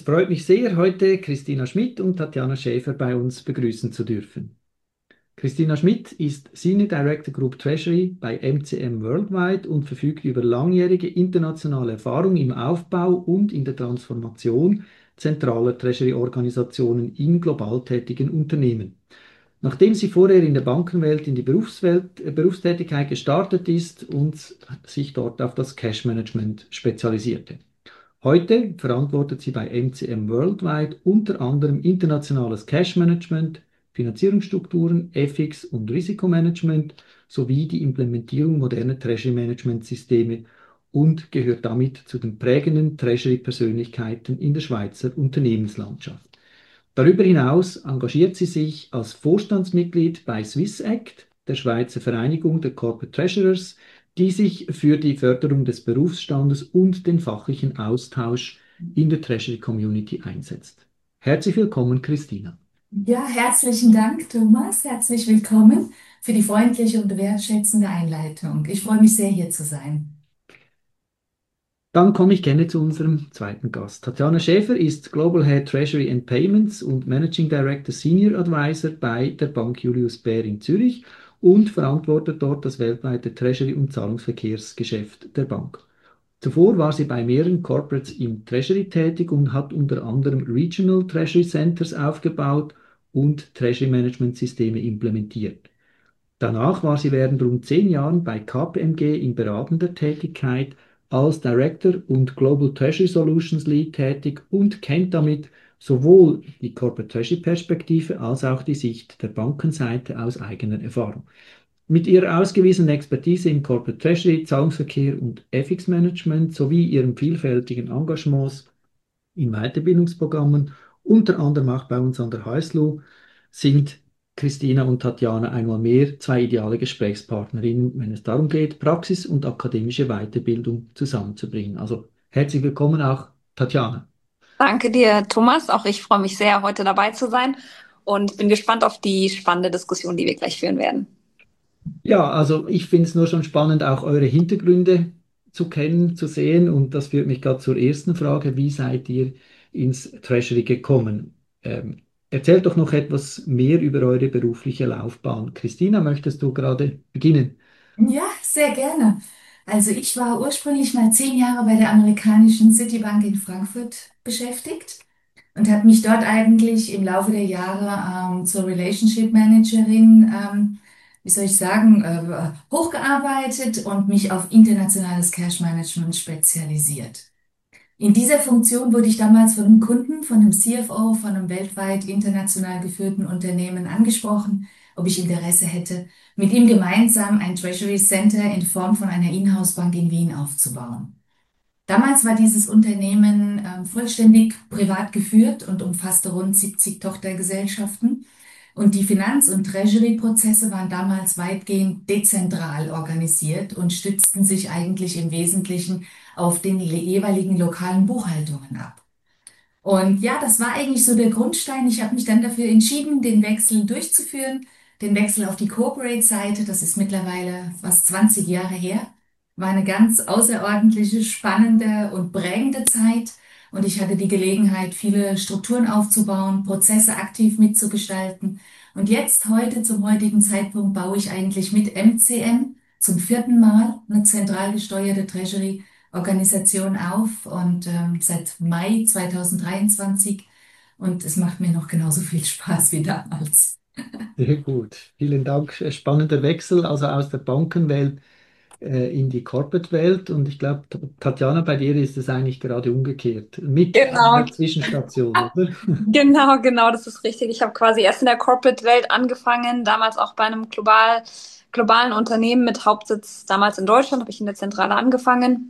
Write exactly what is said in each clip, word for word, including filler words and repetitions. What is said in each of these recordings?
freut mich sehr, heute Christina Schmidt und Tatjana Schäfer bei uns begrüßen zu dürfen. Christina Schmidt ist Senior Director Group Treasury bei M C M Worldwide und verfügt über langjährige internationale Erfahrung im Aufbau und in der Transformation zentraler Treasury-Organisationen in global tätigen Unternehmen. Nachdem sie vorher in der Bankenwelt in die Berufswelt, äh, Berufstätigkeit gestartet ist und sich dort auf das Cash Management spezialisierte. Heute verantwortet sie bei M C M Worldwide unter anderem internationales Cash Management, Finanzierungsstrukturen, F X und Risikomanagement sowie die Implementierung moderner Treasury Management Systeme und gehört damit zu den prägenden Treasury-Persönlichkeiten in der Schweizer Unternehmenslandschaft. Darüber hinaus engagiert sie sich als Vorstandsmitglied bei SwissAct, der Schweizer Vereinigung der Corporate Treasurers, die sich für die Förderung des Berufsstandes und den fachlichen Austausch in der Treasury Community einsetzt. Herzlich willkommen, Christina. Ja, herzlichen Dank, Thomas. Herzlich willkommen für die freundliche und wertschätzende Einleitung. Ich freue mich sehr, hier zu sein. Dann komme ich gerne zu unserem zweiten Gast. Tatjana Schäfer ist Global Head Treasury and Payments und Managing Director Senior Advisor bei der Bank Julius Baer in Zürich und verantwortet dort das weltweite Treasury- und Zahlungsverkehrsgeschäft der Bank. Zuvor war sie bei mehreren Corporates im Treasury tätig und hat unter anderem Regional Treasury Centers aufgebaut und Treasury Management Systeme implementiert. Danach war sie während rund zehn Jahren bei K P M G in beratender Tätigkeit als Director und Global Treasury Solutions Lead tätig und kennt damit sowohl die Corporate Treasury Perspektive als auch die Sicht der Bankenseite aus eigener Erfahrung. Mit ihrer ausgewiesenen Expertise in Corporate Treasury, Zahlungsverkehr und F X-Management sowie ihren vielfältigen Engagements in Weiterbildungsprogrammen, unter anderem auch bei uns an der H S L U, sind Christina und Tatjana einmal mehr zwei ideale Gesprächspartnerinnen, wenn es darum geht, Praxis und akademische Weiterbildung zusammenzubringen. Also herzlich willkommen auch, Tatjana. Danke dir, Thomas. Auch ich freue mich sehr, heute dabei zu sein und bin gespannt auf die spannende Diskussion, die wir gleich führen werden. Ja, also ich finde es nur schon spannend, auch eure Hintergründe zu kennen, zu sehen. Und das führt mich gerade zur ersten Frage. Wie seid ihr ins Treasury gekommen? Ähm, erzählt doch noch etwas mehr über eure berufliche Laufbahn. Christina, möchtest du gerade beginnen? Ja, sehr gerne. Also ich war ursprünglich mal zehn Jahre bei der amerikanischen Citibank in Frankfurt beschäftigt und habe mich dort eigentlich im Laufe der Jahre ähm, zur Relationship Managerin, ähm, wie soll ich sagen, äh, hochgearbeitet und mich auf internationales Cash Management spezialisiert. In dieser Funktion wurde ich damals von einem Kunden, von einem C F O, von einem weltweit international geführten Unternehmen angesprochen, ob ich Interesse hätte, mit ihm gemeinsam ein Treasury Center in Form von einer Inhouse-Bank in Wien aufzubauen. Damals war dieses Unternehmen ähm, vollständig privat geführt und umfasste rund siebzig Tochtergesellschaften. Und die Finanz- und Treasury-Prozesse waren damals weitgehend dezentral organisiert und stützten sich eigentlich im Wesentlichen auf den jeweiligen lokalen Buchhaltungen ab. Und ja, das war eigentlich so der Grundstein. Ich habe mich dann dafür entschieden, den Wechsel durchzuführen, den Wechsel auf die Corporate-Seite. Das ist mittlerweile fast zwanzig Jahre her. War eine ganz außerordentliche, spannende und prägende Zeit. Und ich hatte die Gelegenheit, viele Strukturen aufzubauen, Prozesse aktiv mitzugestalten. Und jetzt, heute, zum heutigen Zeitpunkt, baue ich eigentlich mit M C M zum vierten Mal eine zentral gesteuerte Treasury Organisation auf und ähm, seit Mai zwanzig dreiundzwanzig und es macht mir noch genauso viel Spaß wie damals. Sehr gut. Vielen Dank. Äh, Spannender Wechsel, also aus der Bankenwelt äh, in die Corporate-Welt. Und ich glaube, Tatjana, bei dir ist es eigentlich gerade umgekehrt. Mit Genau, einer Zwischenstation, oder? genau, genau, das ist richtig. Ich habe quasi erst in der Corporate-Welt angefangen, damals auch bei einem global, globalen Unternehmen mit Hauptsitz damals in Deutschland, habe ich in der Zentrale angefangen.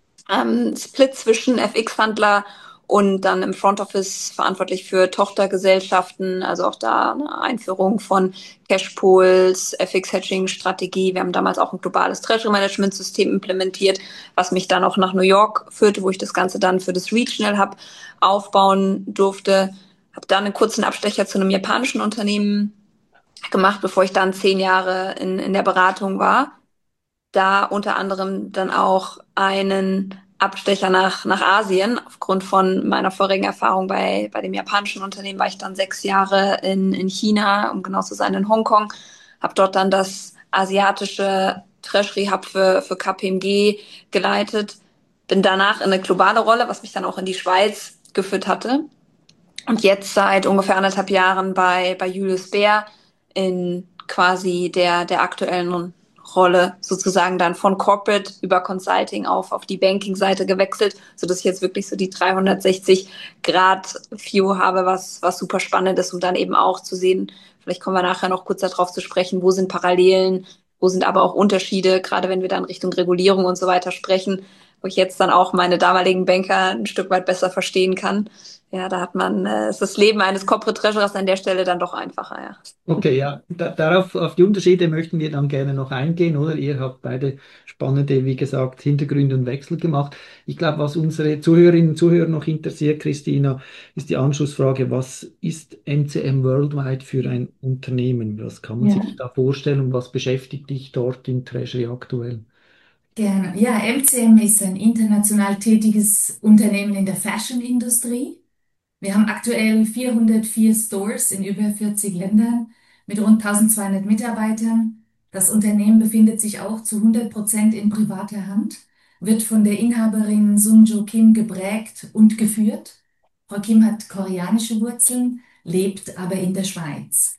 Ähm, Split zwischen F X-Handler und dann im Front Office verantwortlich für Tochtergesellschaften, also auch da eine Einführung von Cashpools, F X-Hedging-Strategie. Wir haben damals auch ein globales Treasury-Management-System implementiert, was mich dann auch nach New York führte, wo ich das Ganze dann für das Regional Hub aufbauen durfte. Habe dann einen kurzen Abstecher zu einem japanischen Unternehmen gemacht, bevor ich dann zehn Jahre in, in der Beratung war, da unter anderem dann auch einen Abstecher nach, nach Asien. Aufgrund von meiner vorigen Erfahrung bei, bei dem japanischen Unternehmen war ich dann sechs Jahre in, in China, um genau zu sein, in Hongkong. Habe dort dann das asiatische Treasury Hub für, für K P M G geleitet. Bin danach in eine globale Rolle, was mich dann auch in die Schweiz geführt hatte. Und jetzt seit ungefähr anderthalb Jahren bei, bei Julius Baer in quasi der, der aktuellen Rolle sozusagen dann von Corporate über Consulting auf, auf die Banking-Seite gewechselt, sodass ich jetzt wirklich so die dreihundertsechzig Grad View habe, was, was super spannend ist, um dann eben auch zu sehen, vielleicht kommen wir nachher noch kurz darauf zu sprechen, wo sind Parallelen, wo sind aber auch Unterschiede, gerade wenn wir dann Richtung Regulierung und so weiter sprechen, wo ich jetzt dann auch meine damaligen Banker ein Stück weit besser verstehen kann. Ja, da hat man, äh, ist das Leben eines Corporate Treasurers an der Stelle dann doch einfacher, ja. Okay, ja, da, darauf, auf die Unterschiede möchten wir dann gerne noch eingehen, oder? Ihr habt beide spannende, wie gesagt, Hintergründe und Wechsel gemacht. Ich glaube, was unsere Zuhörerinnen und Zuhörer noch interessiert, Christina, ist die Anschlussfrage, was ist M C M Worldwide für ein Unternehmen? Was kann man sich Ja, da vorstellen und was beschäftigt dich dort in Treasury aktuell? gerne. Ja, M C M ist ein international tätiges Unternehmen in der Fashion-Industrie. Wir haben aktuell vierhundertvier Stores in über vierzig Ländern mit rund eintausendzweihundert Mitarbeitern. Das Unternehmen befindet sich auch zu hundert Prozent in privater Hand, wird von der Inhaberin Sung Jo Kim geprägt und geführt. Frau Kim hat koreanische Wurzeln, lebt aber in der Schweiz.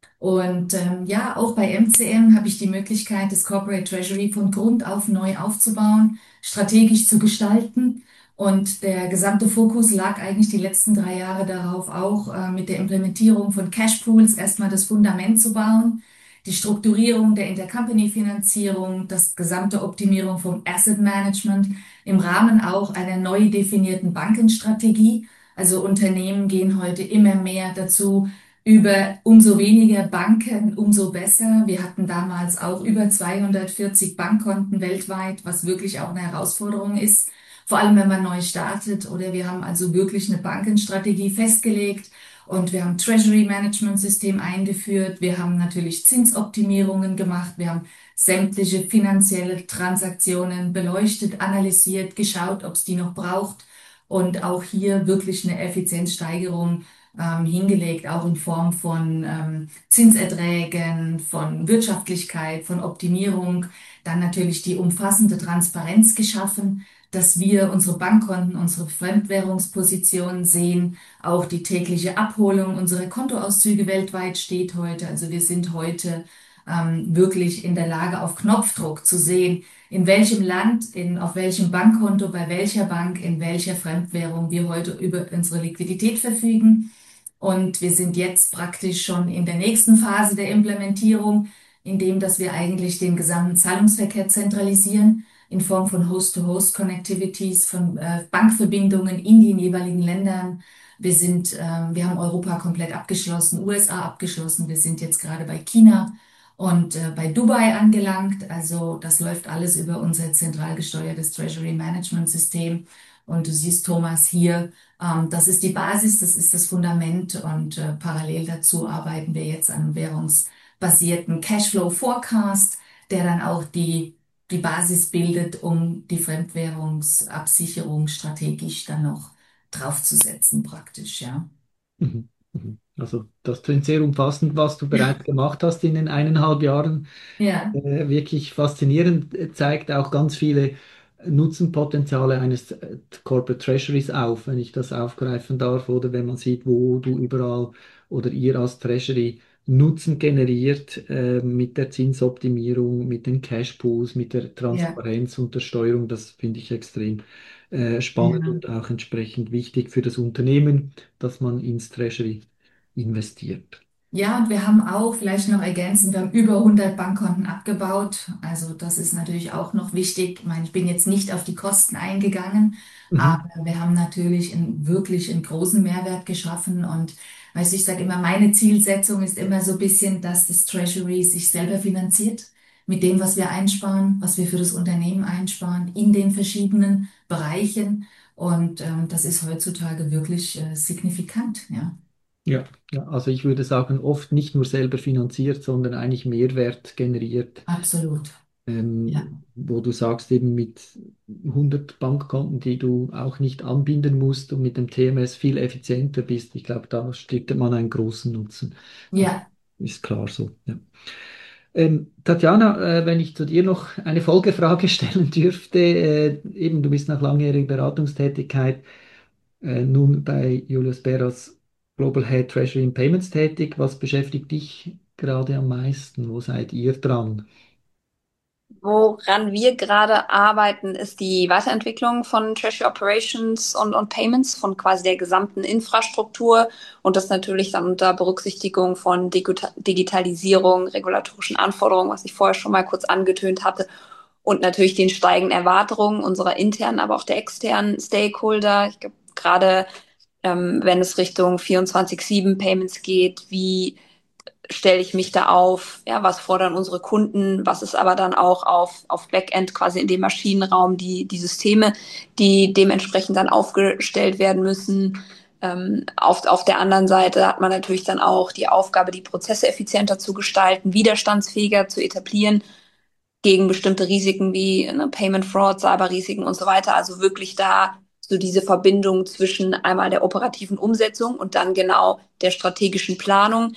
Und ähm, ja, auch bei M C M habe ich die Möglichkeit, das Corporate Treasury von Grund auf neu aufzubauen, strategisch zu gestalten. Und der gesamte Fokus lag eigentlich die letzten drei Jahre darauf, auch äh, mit der Implementierung von Cash Pools erstmal das Fundament zu bauen, die Strukturierung der Intercompany-Finanzierung, das gesamte Optimierung vom Asset Management im Rahmen auch einer neu definierten Bankenstrategie. Also Unternehmen gehen heute immer mehr dazu, über umso weniger Banken, umso besser. Wir hatten damals auch über zweihundertvierzig Bankkonten weltweit, was wirklich auch eine Herausforderung ist, vor allem wenn man neu startet. Oder wir haben also wirklich eine Bankenstrategie festgelegt und wir haben Treasury Management System eingeführt. Wir haben natürlich Zinsoptimierungen gemacht. Wir haben sämtliche finanzielle Transaktionen beleuchtet, analysiert, geschaut, ob es die noch braucht. Und auch hier wirklich eine Effizienzsteigerung ähm, hingelegt, auch in Form von ähm, Zinserträgen, von Wirtschaftlichkeit, von Optimierung. Dann natürlich die umfassende Transparenz geschaffen, dass wir unsere Bankkonten, unsere Fremdwährungspositionen sehen. Auch die tägliche Abholung unserer Kontoauszüge weltweit steht heute. Also wir sind heute ähm, wirklich in der Lage, auf Knopfdruck zu sehen, in welchem Land, in, auf welchem Bankkonto, bei welcher Bank, in welcher Fremdwährung wir heute über unsere Liquidität verfügen. Und wir sind jetzt praktisch schon in der nächsten Phase der Implementierung, indem dass wir eigentlich den gesamten Zahlungsverkehr zentralisieren in Form von Host-to-Host-Connectivities, von äh, Bankverbindungen in den jeweiligen Ländern. Wir sind, äh, wir haben Europa komplett abgeschlossen, U S A abgeschlossen. Wir sind jetzt gerade bei China und äh, bei Dubai angelangt. Also das läuft alles über unser zentral gesteuertes Treasury Management System. Und du siehst, Thomas, hier ähm, das ist die Basis, das ist das Fundament und äh, parallel dazu arbeiten wir jetzt an einem währungsbasierten Cashflow Forecast, der dann auch die, die Basis bildet, um die Fremdwährungsabsicherung strategisch dann noch draufzusetzen, praktisch, ja. Mhm, mhm. Also das klingt sehr umfassend, was du bereits gemacht hast in den eineinhalb Jahren. Ja, Äh, wirklich faszinierend, äh, zeigt auch ganz viele Nutzenpotenziale eines äh, Corporate Treasuries auf, wenn ich das aufgreifen darf, oder wenn man sieht, wo du überall oder ihr als Treasury Nutzen generiert äh, mit der Zinsoptimierung, mit den Cashpools, mit der ja, Transparenz und der Steuerung. Das finde ich extrem äh, spannend ja. und auch entsprechend wichtig für das Unternehmen, dass man ins Treasury investiert. Ja, und wir haben auch, vielleicht noch ergänzend, wir haben über hundert Bankkonten abgebaut. Also das ist natürlich auch noch wichtig. Ich meine, ich bin jetzt nicht auf die Kosten eingegangen, aber Mhm. wir haben natürlich einen, wirklich einen großen Mehrwert geschaffen. Und weißt du, ich sage immer, meine Zielsetzung ist immer so ein bisschen, dass das Treasury sich selber finanziert mit dem, was wir einsparen, was wir für das Unternehmen einsparen, in den verschiedenen Bereichen. Und ähm, das ist heutzutage wirklich äh, signifikant, ja. Ja, ja, also ich würde sagen, oft nicht nur selber finanziert, sondern eigentlich Mehrwert generiert. Absolut. Ja, ähm, wo du sagst, eben mit hundert Bankkonten, die du auch nicht anbinden musst und mit dem T M S viel effizienter bist. Ich glaube, da steckt man einen großen Nutzen. Das ja, ist klar so. Ja. Ähm, Tatjana, äh, wenn ich zu dir noch eine Folgefrage stellen dürfte, äh, eben du bist nach langjähriger Beratungstätigkeit äh, nun bei Julius Baer als Global Head Treasury and Payments tätig. Was beschäftigt dich gerade am meisten? Wo seid ihr dran? Woran wir gerade arbeiten, ist die Weiterentwicklung von Treasury Operations und, und Payments, von quasi der gesamten Infrastruktur und das natürlich dann unter Berücksichtigung von Digita- Digitalisierung, regulatorischen Anforderungen, was ich vorher schon mal kurz angetönt hatte, und natürlich den steigenden Erwartungen unserer internen, aber auch der externen Stakeholder. Ich glaube, gerade ähm, wenn es Richtung vierundzwanzig sieben Payments geht, wie stelle ich mich da auf, ja, was fordern unsere Kunden, was ist aber dann auch auf, auf Backend quasi in dem Maschinenraum die, die Systeme, die dementsprechend dann aufgestellt werden müssen. Ähm, auf, auf der anderen Seite hat man natürlich dann auch die Aufgabe, die Prozesse effizienter zu gestalten, widerstandsfähiger zu etablieren gegen bestimmte Risiken wie ne, Payment Fraud, Cyberrisiken und so weiter. Also wirklich da so diese Verbindung zwischen einmal der operativen Umsetzung und dann genau der strategischen Planung,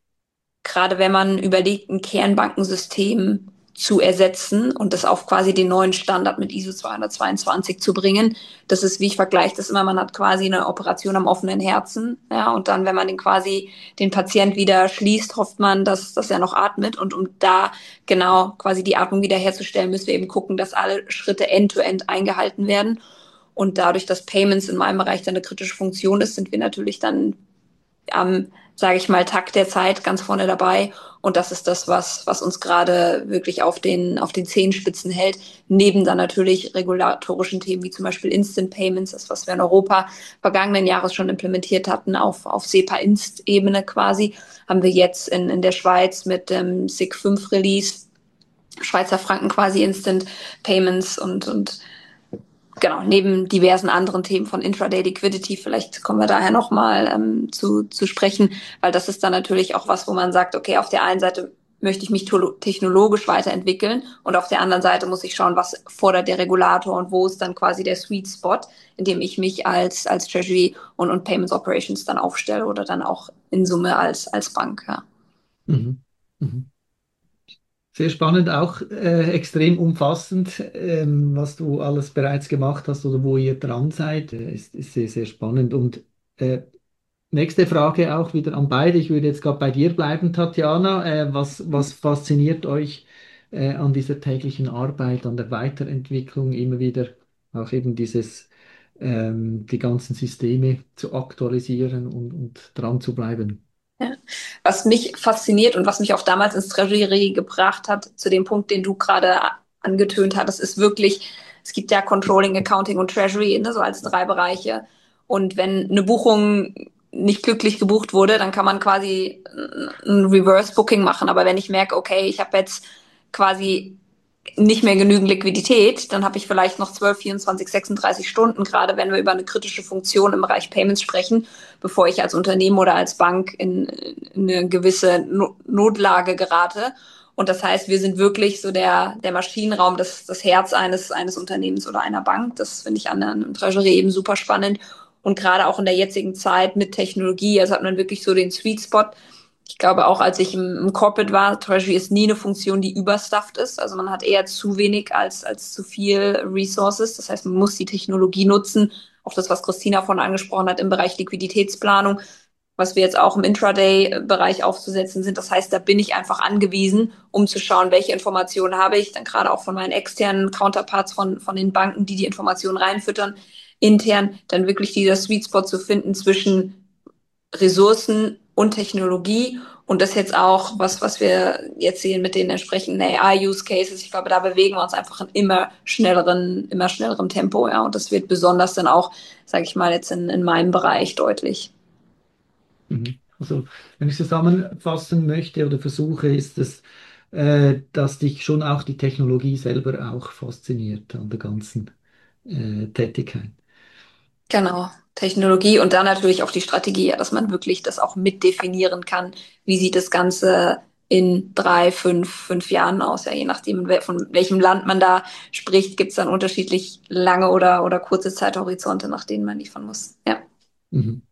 gerade wenn man überlegt, ein Kernbankensystem zu ersetzen und das auf quasi den neuen Standard mit I S O zweihundertzweiundzwanzig zu bringen. Das ist, wie ich vergleiche das immer, man hat quasi eine Operation am offenen Herzen, ja, und dann, wenn man den quasi den Patient wieder schließt, hofft man, dass, dass er noch atmet und um da genau quasi die Atmung wiederherzustellen, müssen wir eben gucken, dass alle Schritte end-to-end eingehalten werden. Und dadurch, dass Payments in meinem Bereich dann eine kritische Funktion ist, sind wir natürlich dann am, sage ich mal, Takt der Zeit ganz vorne dabei. Und das ist das, was, was uns gerade wirklich auf den, auf den Zehenspitzen hält. Neben dann natürlich regulatorischen Themen wie zum Beispiel Instant Payments, das, was wir in Europa vergangenen Jahres schon implementiert hatten, auf, auf SEPA-Inst-Ebene quasi, haben wir jetzt in, in der Schweiz mit dem S I C fünf Release Schweizer Franken quasi Instant Payments und, und genau, neben diversen anderen Themen von Intraday Liquidity, vielleicht kommen wir daher nochmal ähm, zu, zu sprechen, weil das ist dann natürlich auch was, wo man sagt, okay, auf der einen Seite möchte ich mich technologisch weiterentwickeln und auf der anderen Seite muss ich schauen, was fordert der Regulator und wo ist dann quasi der Sweet Spot, in dem ich mich als, als Treasury und, und Payments Operations dann aufstelle oder dann auch in Summe als, als Bank. Ja. Mhm. Mhm. Sehr spannend, auch äh, extrem umfassend, ähm, was du alles bereits gemacht hast oder wo ihr dran seid. Äh, ist, ist sehr, sehr spannend. Und äh, nächste Frage auch wieder an beide. Ich würde jetzt gerade bei dir bleiben, Tatjana. Äh, was, was fasziniert euch äh, an dieser täglichen Arbeit, an der Weiterentwicklung, immer wieder auch eben dieses, ähm, die ganzen Systeme zu aktualisieren und, und dran zu bleiben? Ja. Was mich fasziniert und was mich auch damals ins Treasury gebracht hat, zu dem Punkt, den du gerade angetönt hattest, ist wirklich, es gibt ja Controlling, Accounting und Treasury, ne, so als drei Bereiche. Und wenn eine Buchung nicht glücklich gebucht wurde, dann kann man quasi ein Reverse Booking machen. Aber wenn ich merke, okay, ich habe jetzt quasi nicht mehr genügend Liquidität, dann habe ich vielleicht noch zwölf, vierundzwanzig, sechsunddreißig Stunden, gerade wenn wir über eine kritische Funktion im Bereich Payments sprechen, bevor ich als Unternehmen oder als Bank in, in eine gewisse no Notlage gerate. Und das heißt, wir sind wirklich so der, der Maschinenraum, das, das Herz eines, eines Unternehmens oder einer Bank. Das finde ich an einem Treasury eben super spannend. Und gerade auch in der jetzigen Zeit mit Technologie, also hat man wirklich so den Sweet Spot. Ich glaube auch, als ich im, im Corporate war, Treasury ist nie eine Funktion, die überstufft ist. Also man hat eher zu wenig als, als zu viel Resources. Das heißt, man muss die Technologie nutzen. Auch das, was Christina vorhin angesprochen hat im Bereich Liquiditätsplanung, was wir jetzt auch im Intraday-Bereich aufzusetzen sind. Das heißt, da bin ich einfach angewiesen, um zu schauen, welche Informationen habe ich, dann gerade auch von meinen externen Counterparts von, von den Banken, die die Informationen reinfüttern, intern dann wirklich dieser Sweet Spot zu finden zwischen Ressourcen und Technologie und das jetzt auch, was, was wir jetzt sehen mit den entsprechenden A I-Use Cases. Ich glaube, da bewegen wir uns einfach in immer schnelleren, immer schnellerem Tempo, ja. Und das wird besonders dann auch, sage ich mal, jetzt in, in meinem Bereich deutlich. Mhm. Also, wenn ich zusammenfassen möchte oder versuche, ist es, äh, dass dich schon auch die Technologie selber auch fasziniert an der ganzen äh, Tätigkeit. Genau. Technologie und dann natürlich auch die Strategie, ja, dass man wirklich das auch mitdefinieren kann. Wie sieht das Ganze in drei, fünf, fünf Jahren aus. Ja, je nachdem, von welchem Land man da spricht, gibt es dann unterschiedlich lange oder, oder kurze Zeithorizonte, nach denen man liefern muss. Ja. Mhm.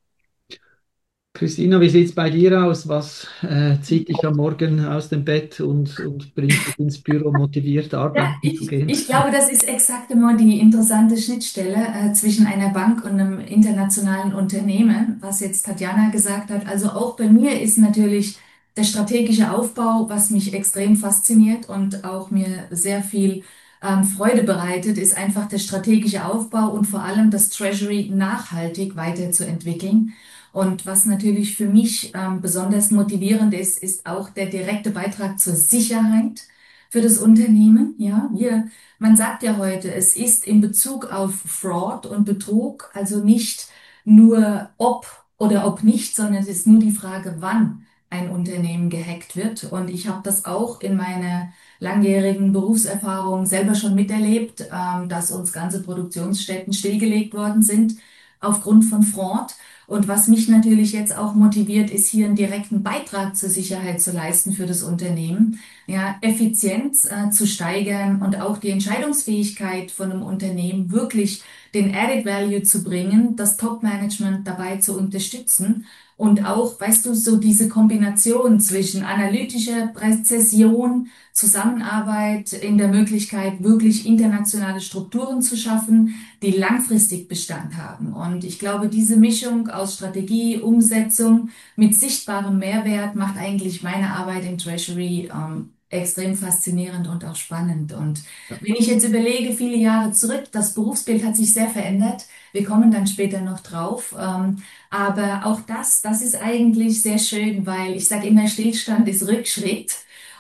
Christina, wie sieht es bei dir aus? Was äh, zieht dich am Morgen aus dem Bett und, und bringt dich ins Büro motiviert, Ja, arbeiten zu ich, gehen? ich glaube, das ist exakt immer die interessante Schnittstelle äh, zwischen einer Bank und einem internationalen Unternehmen, was jetzt Tatjana gesagt hat. Also auch bei mir ist natürlich der strategische Aufbau, was mich extrem fasziniert und auch mir sehr viel ähm, Freude bereitet, ist einfach der strategische Aufbau und vor allem das Treasury nachhaltig weiterzuentwickeln. Und was natürlich für mich ähm, besonders motivierend ist, ist auch der direkte Beitrag zur Sicherheit für das Unternehmen. Ja, wir, man sagt ja heute, es ist in Bezug auf Fraud und Betrug also nicht nur ob oder ob nicht, sondern es ist nur die Frage, wann ein Unternehmen gehackt wird. Und ich habe das auch in meiner langjährigen Berufserfahrung selber schon miterlebt, ähm, dass uns ganze Produktionsstätten stillgelegt worden sind aufgrund von Fraud. Und was mich natürlich jetzt auch motiviert, ist hier einen direkten Beitrag zur Sicherheit zu leisten für das Unternehmen, ja, Effizienz äh, zu steigern und auch die Entscheidungsfähigkeit von einem Unternehmen wirklich den Added Value zu bringen, das Top-Management dabei zu unterstützen und auch, weißt du, so diese Kombination zwischen analytischer Präzision, Zusammenarbeit in der Möglichkeit, wirklich internationale Strukturen zu schaffen, die langfristig Bestand haben. Und ich glaube, diese Mischung aus Strategie, Umsetzung mit sichtbarem Mehrwert macht eigentlich meine Arbeit im Treasury ähm, extrem faszinierend und auch spannend. Und wenn ich jetzt überlege, viele Jahre zurück, das Berufsbild hat sich sehr verändert. Wir kommen dann später noch drauf. Ähm, aber auch das, das ist eigentlich sehr schön, weil ich sage immer, Stillstand ist Rückschritt.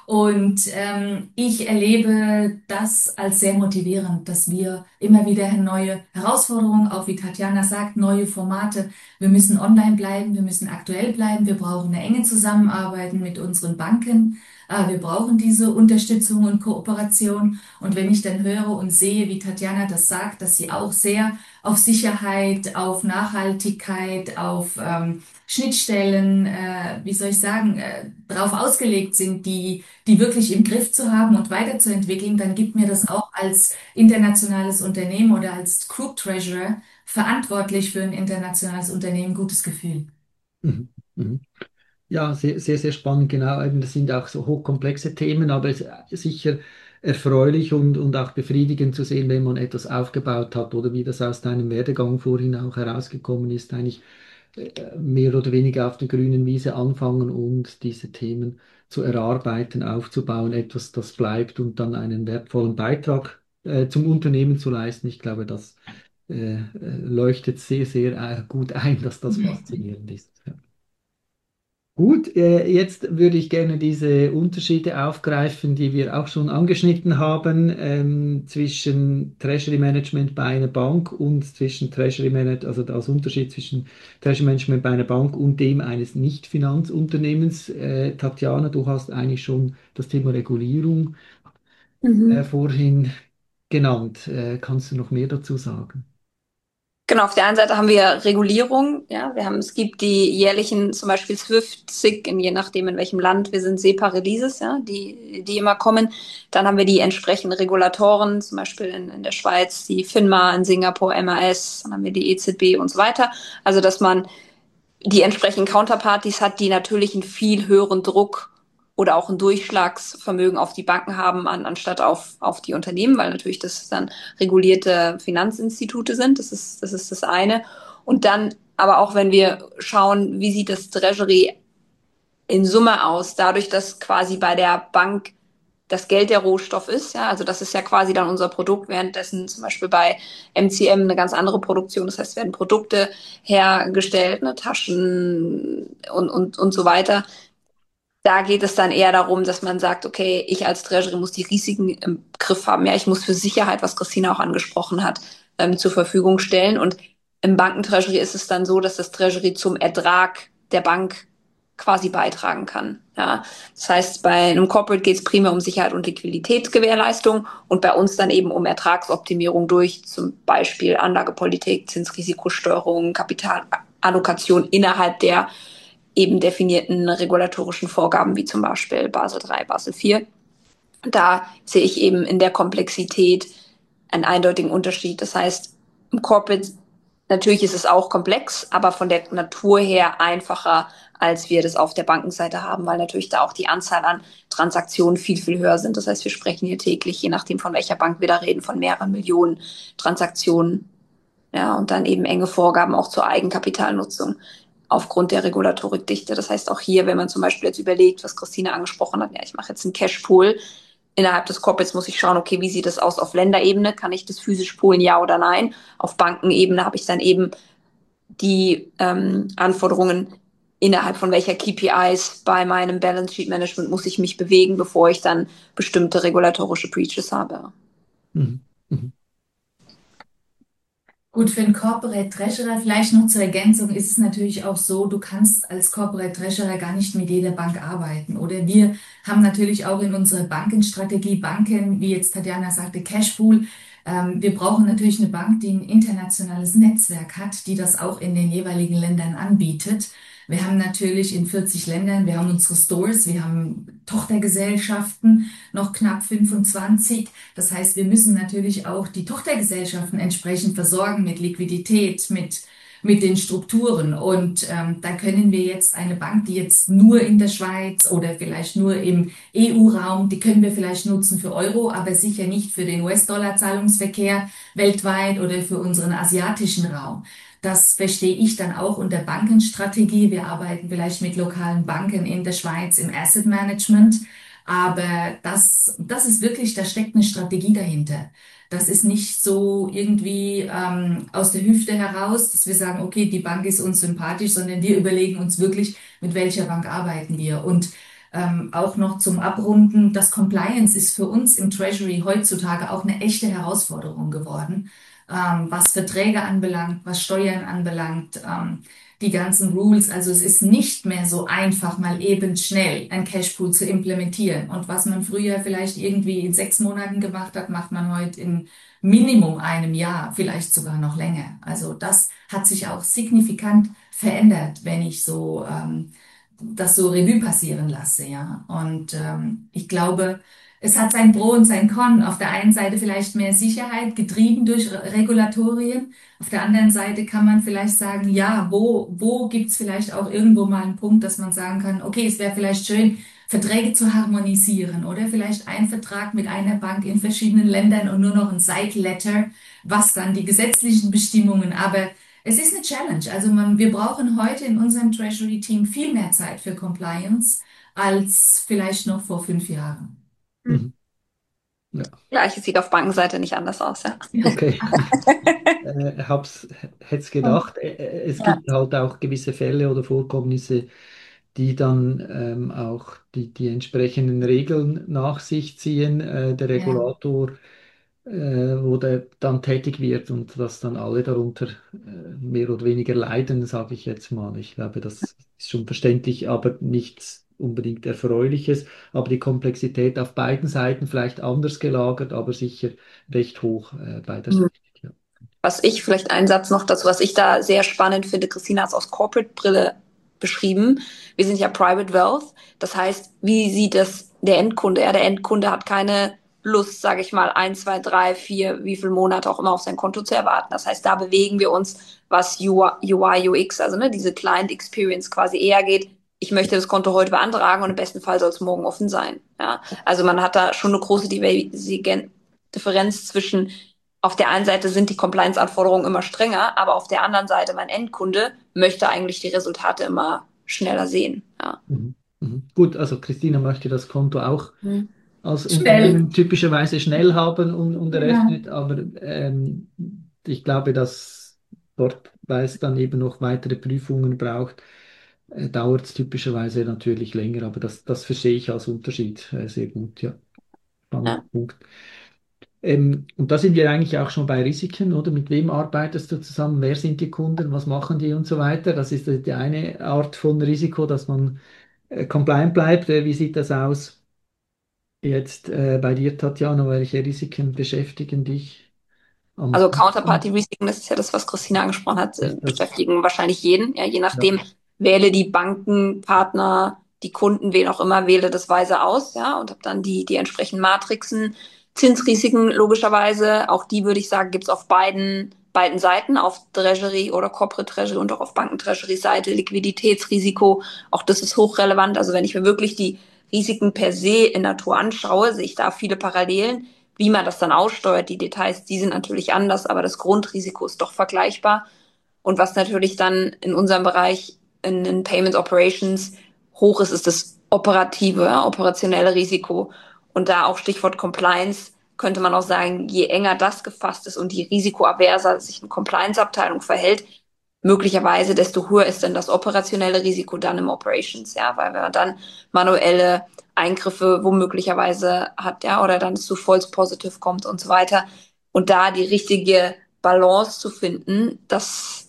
Und ähm, ich erlebe das als sehr motivierend, dass wir immer wieder neue Herausforderungen, auch wie Tatjana sagt, neue Formate. Wir müssen online bleiben, wir müssen aktuell bleiben, wir brauchen eine enge Zusammenarbeit mit unseren Banken. Äh, wir brauchen diese Unterstützung und Kooperation. Und wenn ich dann höre und sehe, wie Tatjana das sagt, dass sie auch sehr auf Sicherheit, auf Nachhaltigkeit, auf ähm, Schnittstellen, äh, wie soll ich sagen, äh, darauf ausgelegt sind, die, die wirklich im Griff zu haben und weiterzuentwickeln, dann gibt mir das auch als internationales Unternehmen oder als Group Treasurer verantwortlich für ein internationales Unternehmen gutes Gefühl. Mhm. Mhm. Ja, sehr, sehr, sehr spannend, genau. Eben, das sind auch so hochkomplexe Themen, aber es ist sicher erfreulich und, und auch befriedigend zu sehen, wenn man etwas aufgebaut hat oder wie das aus deinem Werdegang vorhin auch herausgekommen ist, eigentlich äh, mehr oder weniger auf der grünen Wiese anfangen und diese Themen zu erarbeiten, aufzubauen, etwas, das bleibt und dann einen wertvollen Beitrag äh, zum Unternehmen zu leisten. Ich glaube, das äh, äh, leuchtet sehr, sehr äh, gut ein, dass das faszinierend ist. Ja. Gut, äh, jetzt würde ich gerne diese Unterschiede aufgreifen, die wir auch schon angeschnitten haben, ähm, zwischen Treasury Management bei einer Bank und zwischen Treasury Management, also das Unterschied zwischen Treasury Management bei einer Bank und dem eines Nicht-Finanzunternehmens. Äh, Tatjana, du hast eigentlich schon das Thema Regulierung äh, Mhm. vorhin genannt. Äh, kannst du noch mehr dazu sagen? Genau, auf der einen Seite haben wir Regulierung, ja, wir haben, es gibt die jährlichen, zum Beispiel SWIFT, S I C, in, je nachdem in welchem Land wir sind, SEPA-Releases, ja, die, die immer kommen. Dann haben wir die entsprechenden Regulatoren, zum Beispiel in, in der Schweiz, die FINMA, in Singapur, M A S, dann haben wir die E Z B und so weiter. Also, dass man die entsprechenden Counterparties hat, die natürlich einen viel höheren Druck oder auch ein Durchschlagsvermögen auf die Banken haben, an, anstatt auf, auf die Unternehmen, weil natürlich das dann regulierte Finanzinstitute sind. Das ist, das ist das eine. Und dann aber auch, wenn wir schauen, wie sieht das Treasury in Summe aus, dadurch, dass quasi bei der Bank das Geld der Rohstoff ist, ja, also das ist ja quasi dann unser Produkt, währenddessen zum Beispiel bei M C M eine ganz andere Produktion, das heißt, werden Produkte hergestellt, ne, Taschen und, und, und so weiter. Da geht es dann eher darum, dass man sagt, okay, ich als Treasury muss die Risiken im Griff haben. Ja, ich muss für Sicherheit, was Christina auch angesprochen hat, ähm, zur Verfügung stellen. Und im Bankentreasury ist es dann so, dass das Treasury zum Ertrag der Bank quasi beitragen kann. Ja, das heißt, bei einem Corporate geht es primär um Sicherheit und Liquiditätsgewährleistung und bei uns dann eben um Ertragsoptimierung durch zum Beispiel Anlagepolitik, Zinsrisikosteuerung, Kapitalallokation innerhalb der eben definierten regulatorischen Vorgaben wie zum Beispiel Basel drei, Basel vier. Da sehe ich eben in der Komplexität einen eindeutigen Unterschied. Das heißt, im Corporate, natürlich ist es auch komplex, aber von der Natur her einfacher, als wir das auf der Bankenseite haben, weil natürlich da auch die Anzahl an Transaktionen viel, viel höher sind. Das heißt, wir sprechen hier täglich, je nachdem von welcher Bank wir da reden, von mehreren Millionen Transaktionen. Ja, und dann eben enge Vorgaben auch zur Eigenkapitalnutzung aufgrund der Regulatorikdichte. Das heißt, auch hier, wenn man zum Beispiel jetzt überlegt, was Christina angesprochen hat, ja, ich mache jetzt einen Cashpool. Innerhalb des Corporates muss ich schauen, okay, wie sieht das aus auf Länderebene? Kann ich das physisch poolen, ja oder nein? Auf Bankenebene habe ich dann eben die ähm, Anforderungen, innerhalb von welcher K P Is bei meinem Balance Sheet Management muss ich mich bewegen, bevor ich dann bestimmte regulatorische Breaches habe. Mhm. Mhm. Gut, für einen Corporate Treasurer vielleicht noch zur Ergänzung ist es natürlich auch so, du kannst als Corporate Treasurer gar nicht mit jeder Bank arbeiten. Oder wir haben natürlich auch in unserer Bankenstrategie Banken, wie jetzt Tatjana sagte, Cashpool. Ähm, wir brauchen natürlich eine Bank, die ein internationales Netzwerk hat, die das auch in den jeweiligen Ländern anbietet. Wir haben natürlich in vierzig Ländern, wir haben unsere Stores, wir haben Tochtergesellschaften, noch knapp fünfundzwanzig. Das heißt, wir müssen natürlich auch die Tochtergesellschaften entsprechend versorgen mit Liquidität, mit, mit den Strukturen. Und ähm, da können wir jetzt eine Bank, die jetzt nur in der Schweiz oder vielleicht nur im E U-Raum, die können wir vielleicht nutzen für Euro, aber sicher nicht für den U S-Dollar-Zahlungsverkehr weltweit oder für unseren asiatischen Raum. Das verstehe ich dann auch unter Bankenstrategie. Wir arbeiten vielleicht mit lokalen Banken in der Schweiz im Asset Management. Aber das, das ist wirklich, da steckt eine Strategie dahinter. Das ist nicht so irgendwie ähm, aus der Hüfte heraus, dass wir sagen, okay, die Bank ist uns sympathisch, sondern wir überlegen uns wirklich, mit welcher Bank arbeiten wir. Und ähm, auch noch zum Abrunden, das Compliance ist für uns im Treasury heutzutage auch eine echte Herausforderung geworden, ähm, was Verträge anbelangt, was Steuern anbelangt. Ähm, die ganzen Rules. Also es ist nicht mehr so einfach, mal eben schnell ein Cashpool zu implementieren. Und was man früher vielleicht irgendwie in sechs Monaten gemacht hat, macht man heute in Minimum einem Jahr, vielleicht sogar noch länger. Also das hat sich auch signifikant verändert, wenn ich so ähm, das so Revue passieren lasse, ja. Und ähm, ich glaube, es hat sein Pro und sein Con. Auf der einen Seite vielleicht mehr Sicherheit, getrieben durch Re- Regulatorien. Auf der anderen Seite kann man vielleicht sagen, ja, wo, wo gibt's vielleicht auch irgendwo mal einen Punkt, dass man sagen kann, okay, es wäre vielleicht schön, Verträge zu harmonisieren oder vielleicht ein Vertrag mit einer Bank in verschiedenen Ländern und nur noch ein Side Letter, was dann die gesetzlichen Bestimmungen, aber es ist eine Challenge. Also man, wir brauchen heute in unserem Treasury-Team viel mehr Zeit für Compliance als vielleicht noch vor fünf Jahren. Mhm. Ja, Gleiches sieht auf Bankenseite nicht anders aus, ja. okay. Äh, hab's, hätte es gedacht. Äh, äh, Es Ja. gibt halt auch gewisse Fälle oder Vorkommnisse, die dann ähm, auch die, die entsprechenden Regeln nach sich ziehen, äh, der Ja. Regulator, äh, wo der dann tätig wird und dass dann alle darunter äh, mehr oder weniger leiden, sage ich jetzt mal. Ich glaube, das ist schon verständlich, aber nichts unbedingt Erfreuliches. Aber die Komplexität auf beiden Seiten vielleicht anders gelagert, aber sicher recht hoch äh, beiderseitig. Ja. Was ich, vielleicht einen Satz noch dazu, was ich da sehr spannend finde, Christina hat es aus Corporate-Brille beschrieben. Wir sind ja Private Wealth. Das heißt, wie sieht das der Endkunde? Ja, der Endkunde hat keine Lust, sage ich mal, ein, zwei, drei, vier, wie viele Monate auch immer auf sein Konto zu erwarten. Das heißt, da bewegen wir uns, was U I, U X, also ne, diese Client Experience quasi eher geht. Ich möchte das Konto heute beantragen und im besten Fall soll es morgen offen sein. Ja, also man hat da schon eine große Differenz zwischen auf der einen Seite sind die Compliance-Anforderungen immer strenger, aber auf der anderen Seite, mein Endkunde möchte eigentlich die Resultate immer schneller sehen. Ja. Mhm. Mhm. Gut, also Christina möchte das Konto auch Mhm. als Schnell. Unternehmen typischerweise schnell haben und, und Ja. eröffnet, aber ähm, ich glaube, dass dort, weil es dann eben noch weitere Prüfungen braucht, äh, dauert es typischerweise natürlich länger, aber das, das verstehe ich als Unterschied äh, sehr gut, ja. Spannender Ja. Punkt. Ähm, und da sind wir eigentlich auch schon bei Risiken, oder? Mit wem arbeitest du zusammen? Wer sind die Kunden? Was machen die und so weiter? Das ist die eine Art von Risiko, dass man äh, compliant bleibt. Äh, wie sieht das aus? Jetzt äh, bei dir, Tatjana, welche Risiken beschäftigen dich am Also meisten? Counterparty-Risiken, das ist ja das, was Christina angesprochen hat, äh, Ist das, beschäftigen wahrscheinlich jeden, ja, je ja. nachdem, wähle die Bankenpartner, die Kunden, wen auch immer, wähle das weise aus, ja, und habe dann die, die entsprechenden Matrixen. Zinsrisiken logischerweise, auch die würde ich sagen, gibt es auf beiden, beiden Seiten, auf Treasury oder Corporate Treasury und auch auf Banken-Treasury-Seite. Liquiditätsrisiko, auch das ist hochrelevant. Also wenn ich mir wirklich die Risiken per se in Natur anschaue, sehe ich da viele Parallelen. Wie man das dann aussteuert, die Details, die sind natürlich anders, aber das Grundrisiko ist doch vergleichbar. Und was natürlich dann in unserem Bereich in den Payments Operations hoch ist, ist das operative, ja, operationelle Risiko. Und da auch Stichwort Compliance könnte man auch sagen, je enger das gefasst ist und je risikoaverser sich eine Compliance-Abteilung verhält, möglicherweise desto höher ist dann das operationelle Risiko dann im Operations, ja, weil wenn man dann manuelle Eingriffe womöglicherweise hat, ja, oder dann zu False Positive kommt und so weiter. Und da die richtige Balance zu finden, das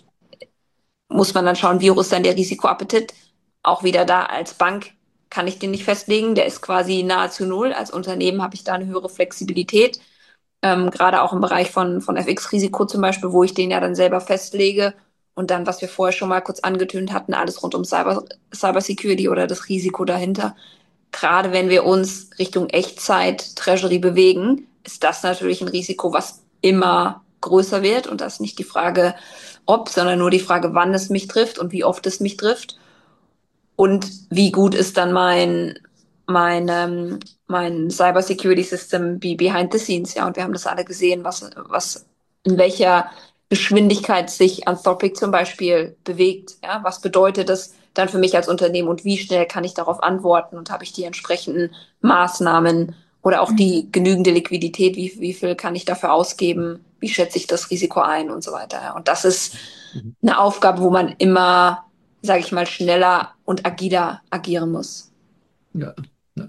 muss man dann schauen, wie hoch ist dann der Risikoappetit. Auch wieder da als Bank kann ich den nicht festlegen. Der ist quasi nahezu null. Als Unternehmen habe ich da eine höhere Flexibilität. Ähm, gerade auch im Bereich von, von F X-Risiko zum Beispiel, wo ich den ja dann selber festlege. Und dann, was wir vorher schon mal kurz angetönt hatten, alles rund um Cyber, Cybersecurity oder das Risiko dahinter. Gerade wenn wir uns Richtung Echtzeit Treasury bewegen, ist das natürlich ein Risiko, was immer größer wird. Und das ist nicht die Frage, ob, sondern nur die Frage, wann es mich trifft und wie oft es mich trifft. Und wie gut ist dann mein, mein, ähm, mein Cyber Security System be behind the scenes, ja. Und wir haben das alle gesehen, was, was, in welcher Geschwindigkeit sich Anthropic zum Beispiel bewegt, ja. Was bedeutet das dann für mich als Unternehmen und wie schnell kann ich darauf antworten und habe ich die entsprechenden Maßnahmen oder auch die genügende Liquidität, wie, wie viel kann ich dafür ausgeben, wie schätze ich das Risiko ein und so weiter, ja. Und das ist Mhm. eine Aufgabe, wo man immer, sage ich mal, schneller und agiler agieren muss. Ja, ja.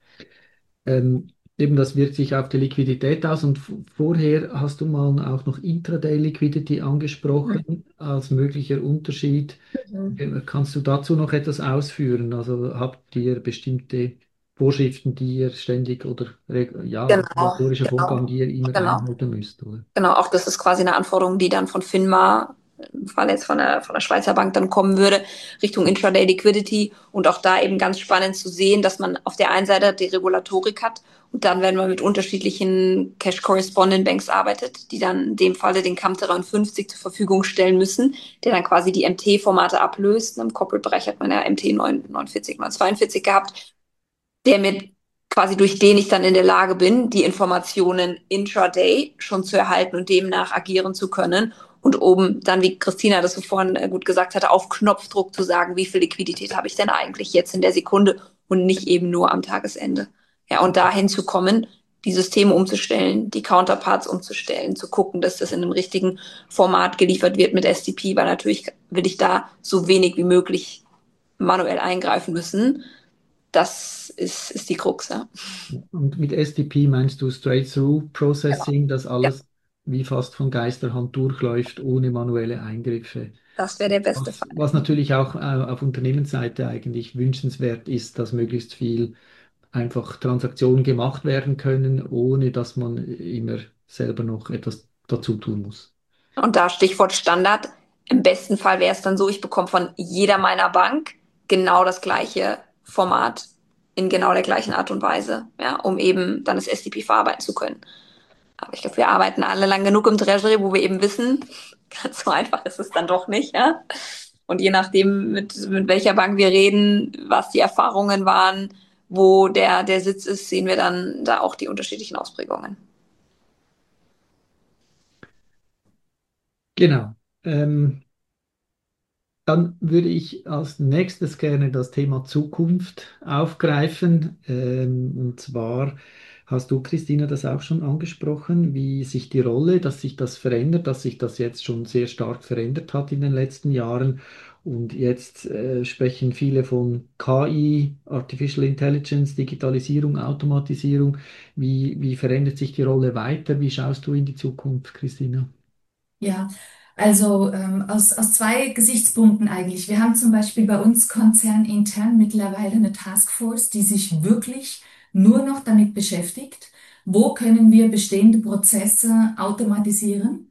Ähm, eben das wirkt sich auf die Liquidität aus und v- vorher hast du mal auch noch Intraday Liquidity angesprochen als möglicher Unterschied. Mhm. Äh, Kannst du dazu noch etwas ausführen? Also habt ihr bestimmte Vorschriften, die ihr ständig oder reg- ja, Genau, regulatorische genau, Vorgaben, die ihr immer genau. einhalten müsst, oder? Genau, auch das ist quasi eine Anforderung, die dann von FINMA, im Fall jetzt von der, von der Schweizer Bank dann kommen würde, Richtung Intraday Liquidity. Und auch da eben ganz spannend zu sehen, dass man auf der einen Seite die Regulatorik hat und dann, wenn man mit unterschiedlichen Cash Correspondent Banks arbeitet, die dann in dem Falle den CAM dreiundfünfzig zur Verfügung stellen müssen, der dann quasi die M T-Formate ablöst. Im Corporate-Bereich hat man ja M T neunundvierzig, neunhundertzweiundvierzig gehabt, der mir quasi durch den ich dann in der Lage bin, die Informationen intraday schon zu erhalten und demnach agieren zu können. Und oben dann, wie Christina das so vorhin äh, gut gesagt hatte, auf Knopfdruck zu sagen, wie viel Liquidität habe ich denn eigentlich jetzt in der Sekunde und nicht eben nur am Tagesende. Ja, und dahin zu kommen, die Systeme umzustellen, die Counterparts umzustellen, zu gucken, dass das in einem richtigen Format geliefert wird mit S T P, weil natürlich will ich da so wenig wie möglich manuell eingreifen müssen. Das ist, ist die Krux, ja. Und mit S T P meinst du Straight-Through Genau. Processing, dass Ja, alles wie fast von Geisterhand durchläuft, ohne manuelle Eingriffe. das wäre der beste Was, Fall. was natürlich auch äh, auf Unternehmensseite eigentlich wünschenswert ist, dass möglichst viel einfach Transaktionen gemacht werden können, ohne dass man immer selber noch etwas dazu tun muss. Und da Stichwort Standard. Im besten Fall wäre es dann so, ich bekomme von jeder meiner Bank genau das gleiche Format in genau der gleichen Art und Weise, ja, um eben dann das S T P verarbeiten zu können. Aber ich glaube, wir arbeiten alle lang genug im Treasury, wo wir eben wissen, ganz so einfach ist es dann doch nicht, ja. Und je nachdem, mit, mit welcher Bank wir reden, was die Erfahrungen waren, wo der, der Sitz ist, sehen wir dann da auch die unterschiedlichen Ausprägungen. Genau. Ähm, Dann würde ich als nächstes gerne das Thema Zukunft aufgreifen. Ähm, und zwar hast du, Christina, das auch schon angesprochen, wie sich die Rolle, dass sich das verändert, dass sich das jetzt schon sehr stark verändert hat in den letzten Jahren. Und jetzt äh, sprechen viele von K I, Artificial Intelligence, Digitalisierung, Automatisierung. Wie, wie verändert sich die Rolle weiter? Wie schaust du in die Zukunft, Christina? Ja, also ähm, aus, aus zwei Gesichtspunkten eigentlich. Wir haben zum Beispiel bei uns konzernintern mittlerweile eine Taskforce, die sich wirklich nur noch damit beschäftigt, wo können wir bestehende Prozesse automatisieren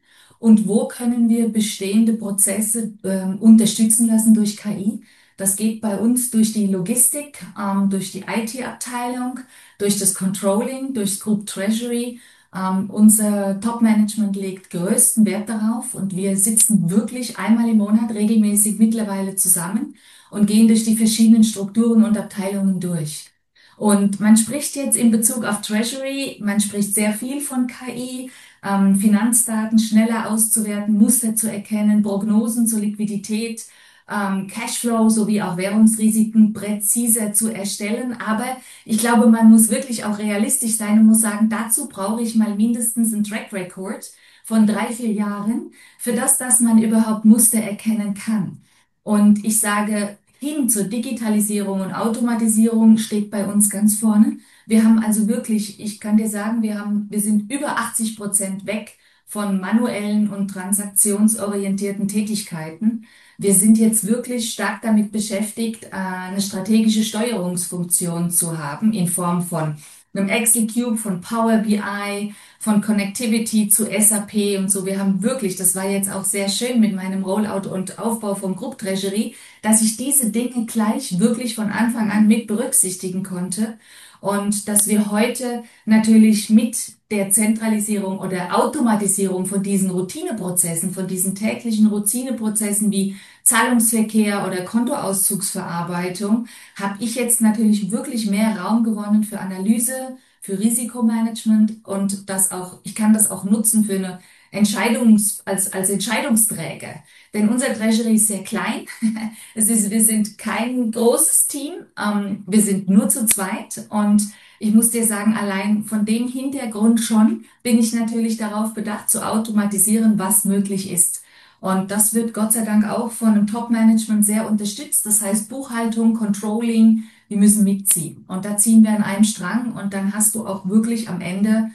und wo können wir bestehende Prozesse ähm, unterstützen lassen durch K I. Das geht bei uns durch die Logistik, ähm, durch die I T-Abteilung, durch das Controlling, durchs Group Treasury. Ähm, unser Top-Management legt größten Wert darauf und wir sitzen wirklich einmal im Monat regelmäßig mittlerweile zusammen und gehen durch die verschiedenen Strukturen und Abteilungen durch. Und man spricht jetzt in Bezug auf Treasury, man spricht sehr viel von K I, ähm, Finanzdaten schneller auszuwerten, Muster zu erkennen, Prognosen zur Liquidität, ähm, Cashflow sowie auch Währungsrisiken präziser zu erstellen. Aber ich glaube, man muss wirklich auch realistisch sein und muss sagen, dazu brauche ich mal mindestens einen Track Record von drei, vier Jahren, für das, dass man überhaupt Muster erkennen kann. Und ich sage, hin zur Digitalisierung und Automatisierung steht bei uns ganz vorne. Wir haben also wirklich, ich kann dir sagen, wir haben, wir sind über achtzig Prozent weg von manuellen und transaktionsorientierten Tätigkeiten. Wir sind jetzt wirklich stark damit beschäftigt, äh, eine strategische Steuerungsfunktion zu haben in Form von einem Excel Cube, von Power B I, von Connectivity zu S A P und so. Wir haben wirklich, das war jetzt auch sehr schön mit meinem Rollout und Aufbau vom Group Treasury, dass ich diese Dinge gleich wirklich von Anfang an mit berücksichtigen konnte und dass wir heute natürlich mit der Zentralisierung oder Automatisierung von diesen Routineprozessen, von diesen täglichen Routineprozessen wie Zahlungsverkehr oder Kontoauszugsverarbeitung, habe ich jetzt natürlich wirklich mehr Raum gewonnen für Analyse, für Risikomanagement und das auch, ich kann das auch nutzen für eine Entscheidungs, als, als Entscheidungsträger. Denn unser Treasury ist sehr klein. Es ist, wir sind kein großes Team. Ähm, wir sind nur zu zweit. Und ich muss dir sagen, allein von dem Hintergrund schon bin ich natürlich darauf bedacht, zu automatisieren, was möglich ist. Und das wird Gott sei Dank auch von einem Top-Management sehr unterstützt. Das heißt Buchhaltung, Controlling, die müssen mitziehen. Und da ziehen wir an einem Strang und dann hast du auch wirklich am Ende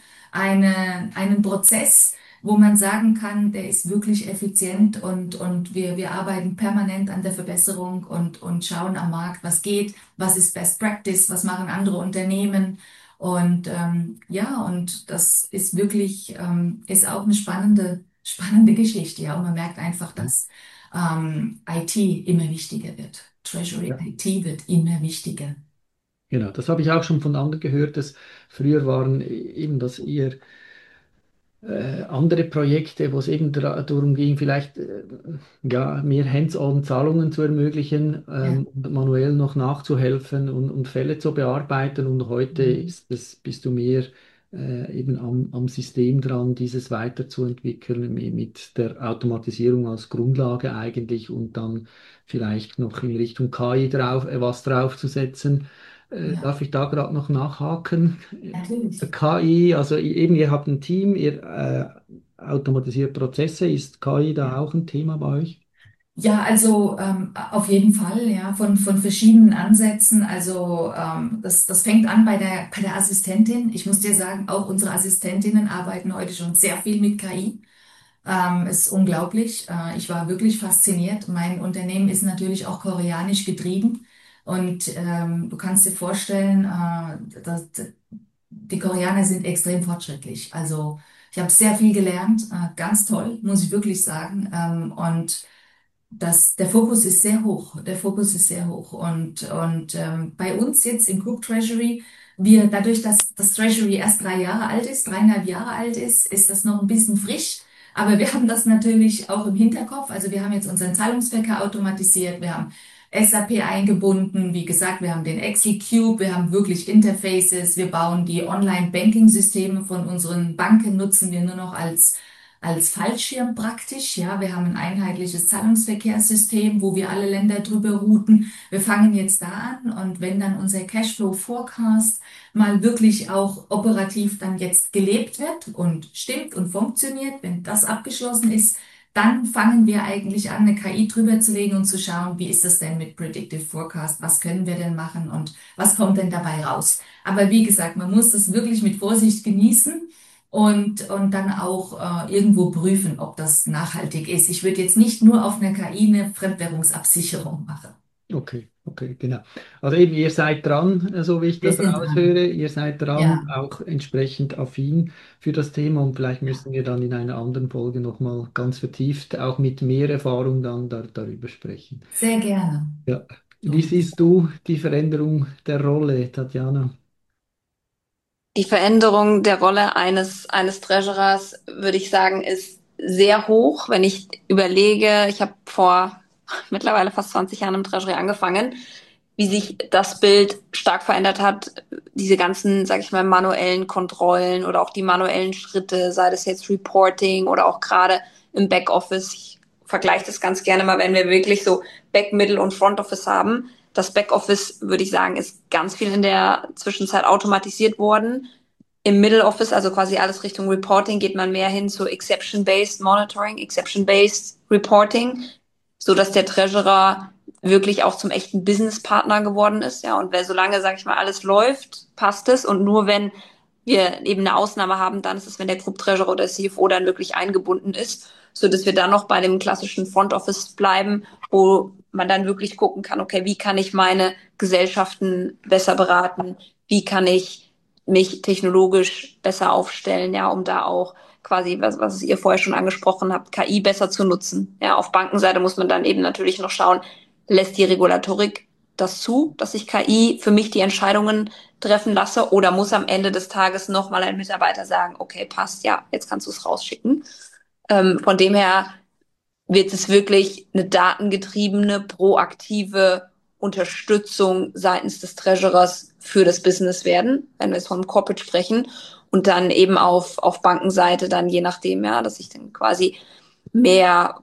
eine, einen Prozess, wo man sagen kann, der ist wirklich effizient und, und wir, wir arbeiten permanent an der Verbesserung und, und schauen am Markt, was geht, was ist Best Practice, was machen andere Unternehmen. Und ähm, ja, und das ist wirklich, ähm, ist auch eine spannende, spannende Geschichte. Ja, und man merkt einfach, dass ähm, I T immer wichtiger wird. Treasury Ja, I T wird immer wichtiger. genau. Das habe ich auch schon von anderen gehört, dass früher waren eben das eher äh, andere Projekte, wo es eben dra- darum ging, vielleicht äh, ja, mehr Hands-on-Zahlungen zu ermöglichen, Ja. ähm, und manuell noch nachzuhelfen und, und Fälle zu bearbeiten. Und heute Mhm. ist es, bist du mehr äh, eben am, am System dran, dieses weiterzuentwickeln mi- mit der Automatisierung als Grundlage eigentlich und dann vielleicht noch in Richtung K I drauf, äh, was draufzusetzen. Äh, Ja, darf ich da gerade noch nachhaken? natürlich. K I, also eben, ihr habt ein Team, ihr äh, automatisiert Prozesse. Ist K I da Ja. auch ein Thema bei euch? Ja, also ähm, auf jeden Fall, ja, von, von verschiedenen Ansätzen. Also ähm, das, das fängt an bei der, bei der Assistentin. Ich muss dir sagen, auch unsere Assistentinnen arbeiten heute schon sehr viel mit K I. Ähm, ist unglaublich. Äh, ich war wirklich fasziniert. Mein Unternehmen ist natürlich auch koreanisch getrieben. Und ähm, du kannst dir vorstellen, äh, dass, die Koreaner sind extrem fortschrittlich. Also ich habe sehr viel gelernt. Äh, ganz toll, muss ich wirklich sagen. Ähm, und das, der Fokus ist sehr hoch. Der Fokus ist sehr hoch. Und, und ähm, bei uns jetzt im Group Treasury, wir, dadurch, dass das Treasury erst drei Jahre alt ist, dreieinhalb Jahre alt ist, ist das noch ein bisschen frisch. Aber wir haben das natürlich auch im Hinterkopf. Also wir haben jetzt unseren Zahlungsverkehr automatisiert. Wir haben S A P eingebunden. Wie gesagt, wir haben den Excel Cube. Wir haben wirklich Interfaces. Wir bauen die Online-Banking-Systeme von unseren Banken, nutzen wir nur noch als als Fallschirm praktisch. Ja, wir haben ein einheitliches Zahlungsverkehrssystem, wo wir alle Länder drüber routen. Wir fangen jetzt da an und wenn dann unser Cashflow Forecast mal wirklich auch operativ dann jetzt gelebt wird und stimmt und funktioniert, wenn das abgeschlossen ist, dann fangen wir eigentlich an, eine K I drüber zu legen und zu schauen, wie ist das denn mit Predictive Forecast? Was können wir denn machen und was kommt denn dabei raus? Aber wie gesagt, man muss das wirklich mit Vorsicht genießen und, und dann auch äh, irgendwo prüfen, ob das nachhaltig ist. Ich würde jetzt nicht nur auf einer K I eine Fremdwährungsabsicherung machen. Okay, okay, genau. Also eben, ihr seid dran, äh, so wie ich Wir das sind dran. raushöre, ihr seid dran, Ja, auch entsprechend affin für das Thema und vielleicht müssen wir dann in einer anderen Folge nochmal ganz vertieft, auch mit mehr Erfahrung dann da, darüber sprechen. sehr gerne. Ja. Wie Thomas. siehst du die Veränderung der Rolle, Tatjana? Die Veränderung der Rolle eines, eines Treasurers, würde ich sagen, ist sehr hoch. Wenn ich überlege, ich habe vor mittlerweile fast zwanzig Jahren im Treasury angefangen, wie sich das Bild stark verändert hat, diese ganzen, sag ich mal, manuellen Kontrollen oder auch die manuellen Schritte, sei das jetzt Reporting oder auch gerade im Backoffice. Ich vergleiche das ganz gerne mal, wenn wir wirklich so Back, Middle und Front Office haben. Das Backoffice, würde ich sagen, ist ganz viel in der Zwischenzeit automatisiert worden. Im Middle Office, also quasi alles Richtung Reporting, geht man mehr hin zu Exception-Based Monitoring, Exception-Based Reporting, so dass der Treasurer wirklich auch zum echten Business-Partner geworden ist. Ja, und wer solange, sage ich mal, alles läuft, passt es. Und nur wenn wir eben eine Ausnahme haben, dann ist es, wenn der Group Treasurer oder C F O dann wirklich eingebunden ist, so dass wir dann noch bei dem klassischen Front Office bleiben, wo man dann wirklich gucken kann, okay, wie kann ich meine Gesellschaften besser beraten? Wie kann ich mich technologisch besser aufstellen, ja, um da auch quasi, was, was ihr vorher schon angesprochen habt, K I besser zu nutzen. Ja, auf Bankenseite muss man dann eben natürlich noch schauen, lässt die Regulatorik das zu, dass ich K I für mich die Entscheidungen treffen lasse, oder muss am Ende des Tages nochmal ein Mitarbeiter sagen, okay, passt, ja, jetzt kannst du es rausschicken. Ähm, von dem her wird es wirklich eine datengetriebene, proaktive Unterstützung seitens des Treasurers für das Business werden, wenn wir jetzt vom Corporate sprechen. Und dann eben auf, auf Bankenseite dann je nachdem, ja, dass ich dann quasi mehr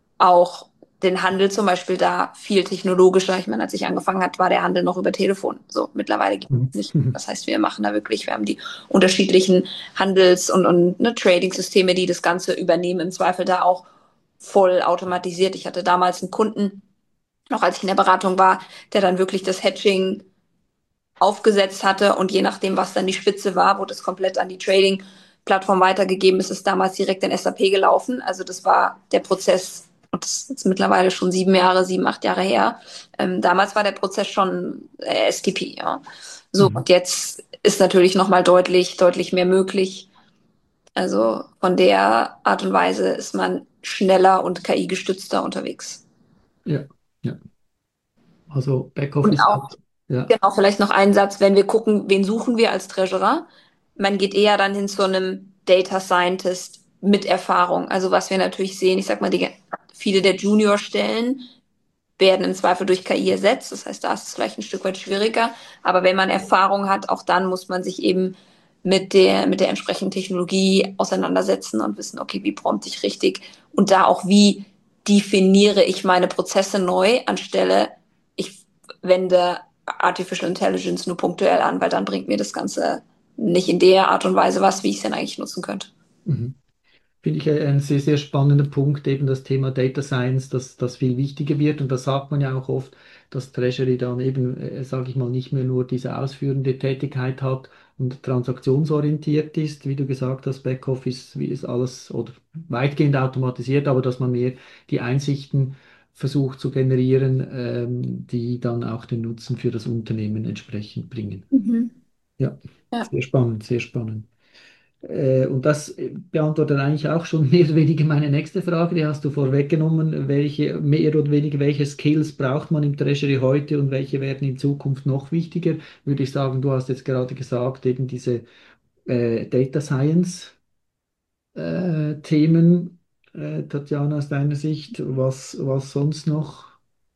auch den Handel zum Beispiel da viel technologischer. Ich meine, als ich angefangen hat, war der Handel noch über Telefon. So, mittlerweile gibt Mhm. es nicht. Das heißt, wir machen da wirklich, wir haben die unterschiedlichen Handels- und, und ne, Trading-Systeme, die das Ganze übernehmen, im Zweifel da auch voll automatisiert. Ich hatte damals einen Kunden, noch als ich in der Beratung war, der dann wirklich das Hedging aufgesetzt hatte, und je nachdem, was dann die Spitze war, wurde es komplett an die Trading-Plattform weitergegeben. Es ist damals direkt in S A P gelaufen. Also das war der Prozess, und das ist jetzt mittlerweile schon sieben Jahre, sieben, acht Jahre her. Ähm, damals war der Prozess schon äh, S T P, ja. So, Mhm. und jetzt ist natürlich nochmal deutlich, deutlich mehr möglich. Also von der Art und Weise ist man schneller und K I-gestützter unterwegs. Ja, ja. Also Und Backoffice auch hat, ja. Genau, vielleicht noch einen Satz, wenn wir gucken, wen suchen wir als Treasurer? Man geht eher dann hin zu einem Data Scientist mit Erfahrung. Also was wir natürlich sehen, ich sag mal, die, viele der Junior-Stellen werden im Zweifel durch K I ersetzt. Das heißt, da ist es vielleicht ein Stück weit schwieriger. Aber wenn man Erfahrung hat, auch dann muss man sich eben mit der, mit der entsprechenden Technologie auseinandersetzen und wissen, okay, wie prompte ich richtig? Und da auch, wie definiere ich meine Prozesse neu, anstelle ich wende Artificial Intelligence nur punktuell an, weil dann bringt mir das Ganze nicht in der Art und Weise was, wie ich es denn eigentlich nutzen könnte. Mhm. Finde ich ein sehr, sehr spannender Punkt, eben das Thema Data Science, dass das viel wichtiger wird. Und da sagt man ja auch oft, dass Treasury dann eben, äh, sage ich mal, nicht mehr nur diese ausführende Tätigkeit hat und transaktionsorientiert ist, wie du gesagt hast, Backoffice, wie ist alles oder weitgehend automatisiert, aber dass man mehr die Einsichten versucht zu generieren, ähm, die dann auch den Nutzen für das Unternehmen entsprechend bringen. Mhm. Ja, Ja. sehr spannend, sehr spannend. Äh, und das beantwortet eigentlich auch schon mehr oder weniger meine nächste Frage. Die hast du vorweggenommen. Welche, mehr oder weniger, welche Skills braucht man im Treasury heute und welche werden in Zukunft noch wichtiger? Würde ich sagen, du hast jetzt gerade gesagt, eben diese äh, Data Science äh, Themen, äh, Tatjana, aus deiner Sicht, was, was sonst noch?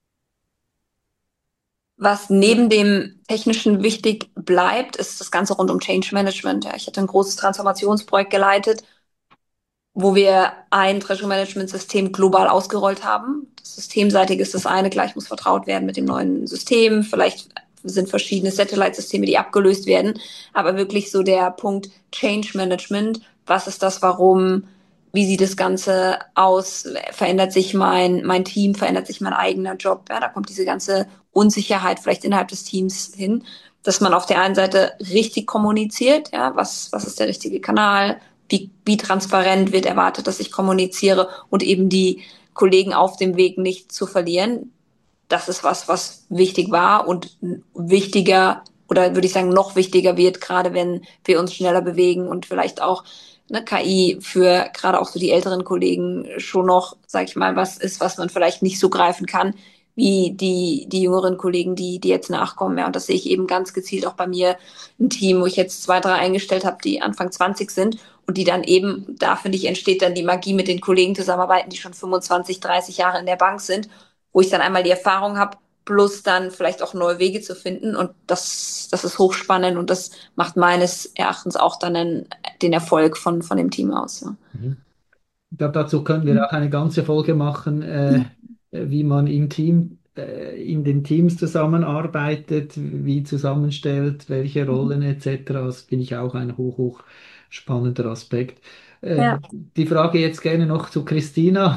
Was neben dem Technischen wichtig bleibt, ist das Ganze rund um Change Management. Ja, ich hatte ein großes Transformationsprojekt geleitet, wo wir ein Treasury Management System global ausgerollt haben. Das Systemseitig ist das eine, gleich muss vertraut werden mit dem neuen System. Vielleicht sind verschiedene Satellite-Systeme, die abgelöst werden. Aber wirklich so der Punkt Change Management. Was ist das? Warum? Wie sieht das Ganze aus? Verändert sich mein, mein Team? Verändert sich mein eigener Job? Ja, da kommt diese ganze Unsicherheit vielleicht innerhalb des Teams hin, dass man auf der einen Seite richtig kommuniziert. Ja, was, was ist der richtige Kanal? Wie, wie transparent wird erwartet, dass ich kommuniziere, und eben die Kollegen auf dem Weg nicht zu verlieren. das ist was, was wichtig war und wichtiger oder würde ich sagen noch wichtiger wird, gerade wenn wir uns schneller bewegen und vielleicht auch eine K I für gerade auch so die älteren Kollegen schon noch, sag ich mal, was ist, was man vielleicht nicht so greifen kann, wie die, die jüngeren Kollegen, die, die jetzt nachkommen. Ja, und das sehe ich eben ganz gezielt auch bei mir im Team, wo ich jetzt zwei, drei eingestellt habe, die Anfang zwanzig sind und die dann eben, da finde ich, entsteht dann die Magie mit den Kollegen zusammenarbeiten, die schon fünfundzwanzig, dreißig Jahre in der Bank sind, wo ich dann einmal die Erfahrung habe, plus dann vielleicht auch neue Wege zu finden. Und das, das ist hochspannend und das macht meines Erachtens auch dann den, den Erfolg von, von dem Team aus. Ja. Mhm. Ich glaube, dazu können wir auch eine ganze Folge machen, äh, wie man im Team, äh, in den Teams zusammenarbeitet, wie zusammenstellt, welche Rollen et cetera. Das finde ich auch ein hoch, hoch spannender Aspekt. Äh, Ja. die Frage jetzt gerne noch zu Christina.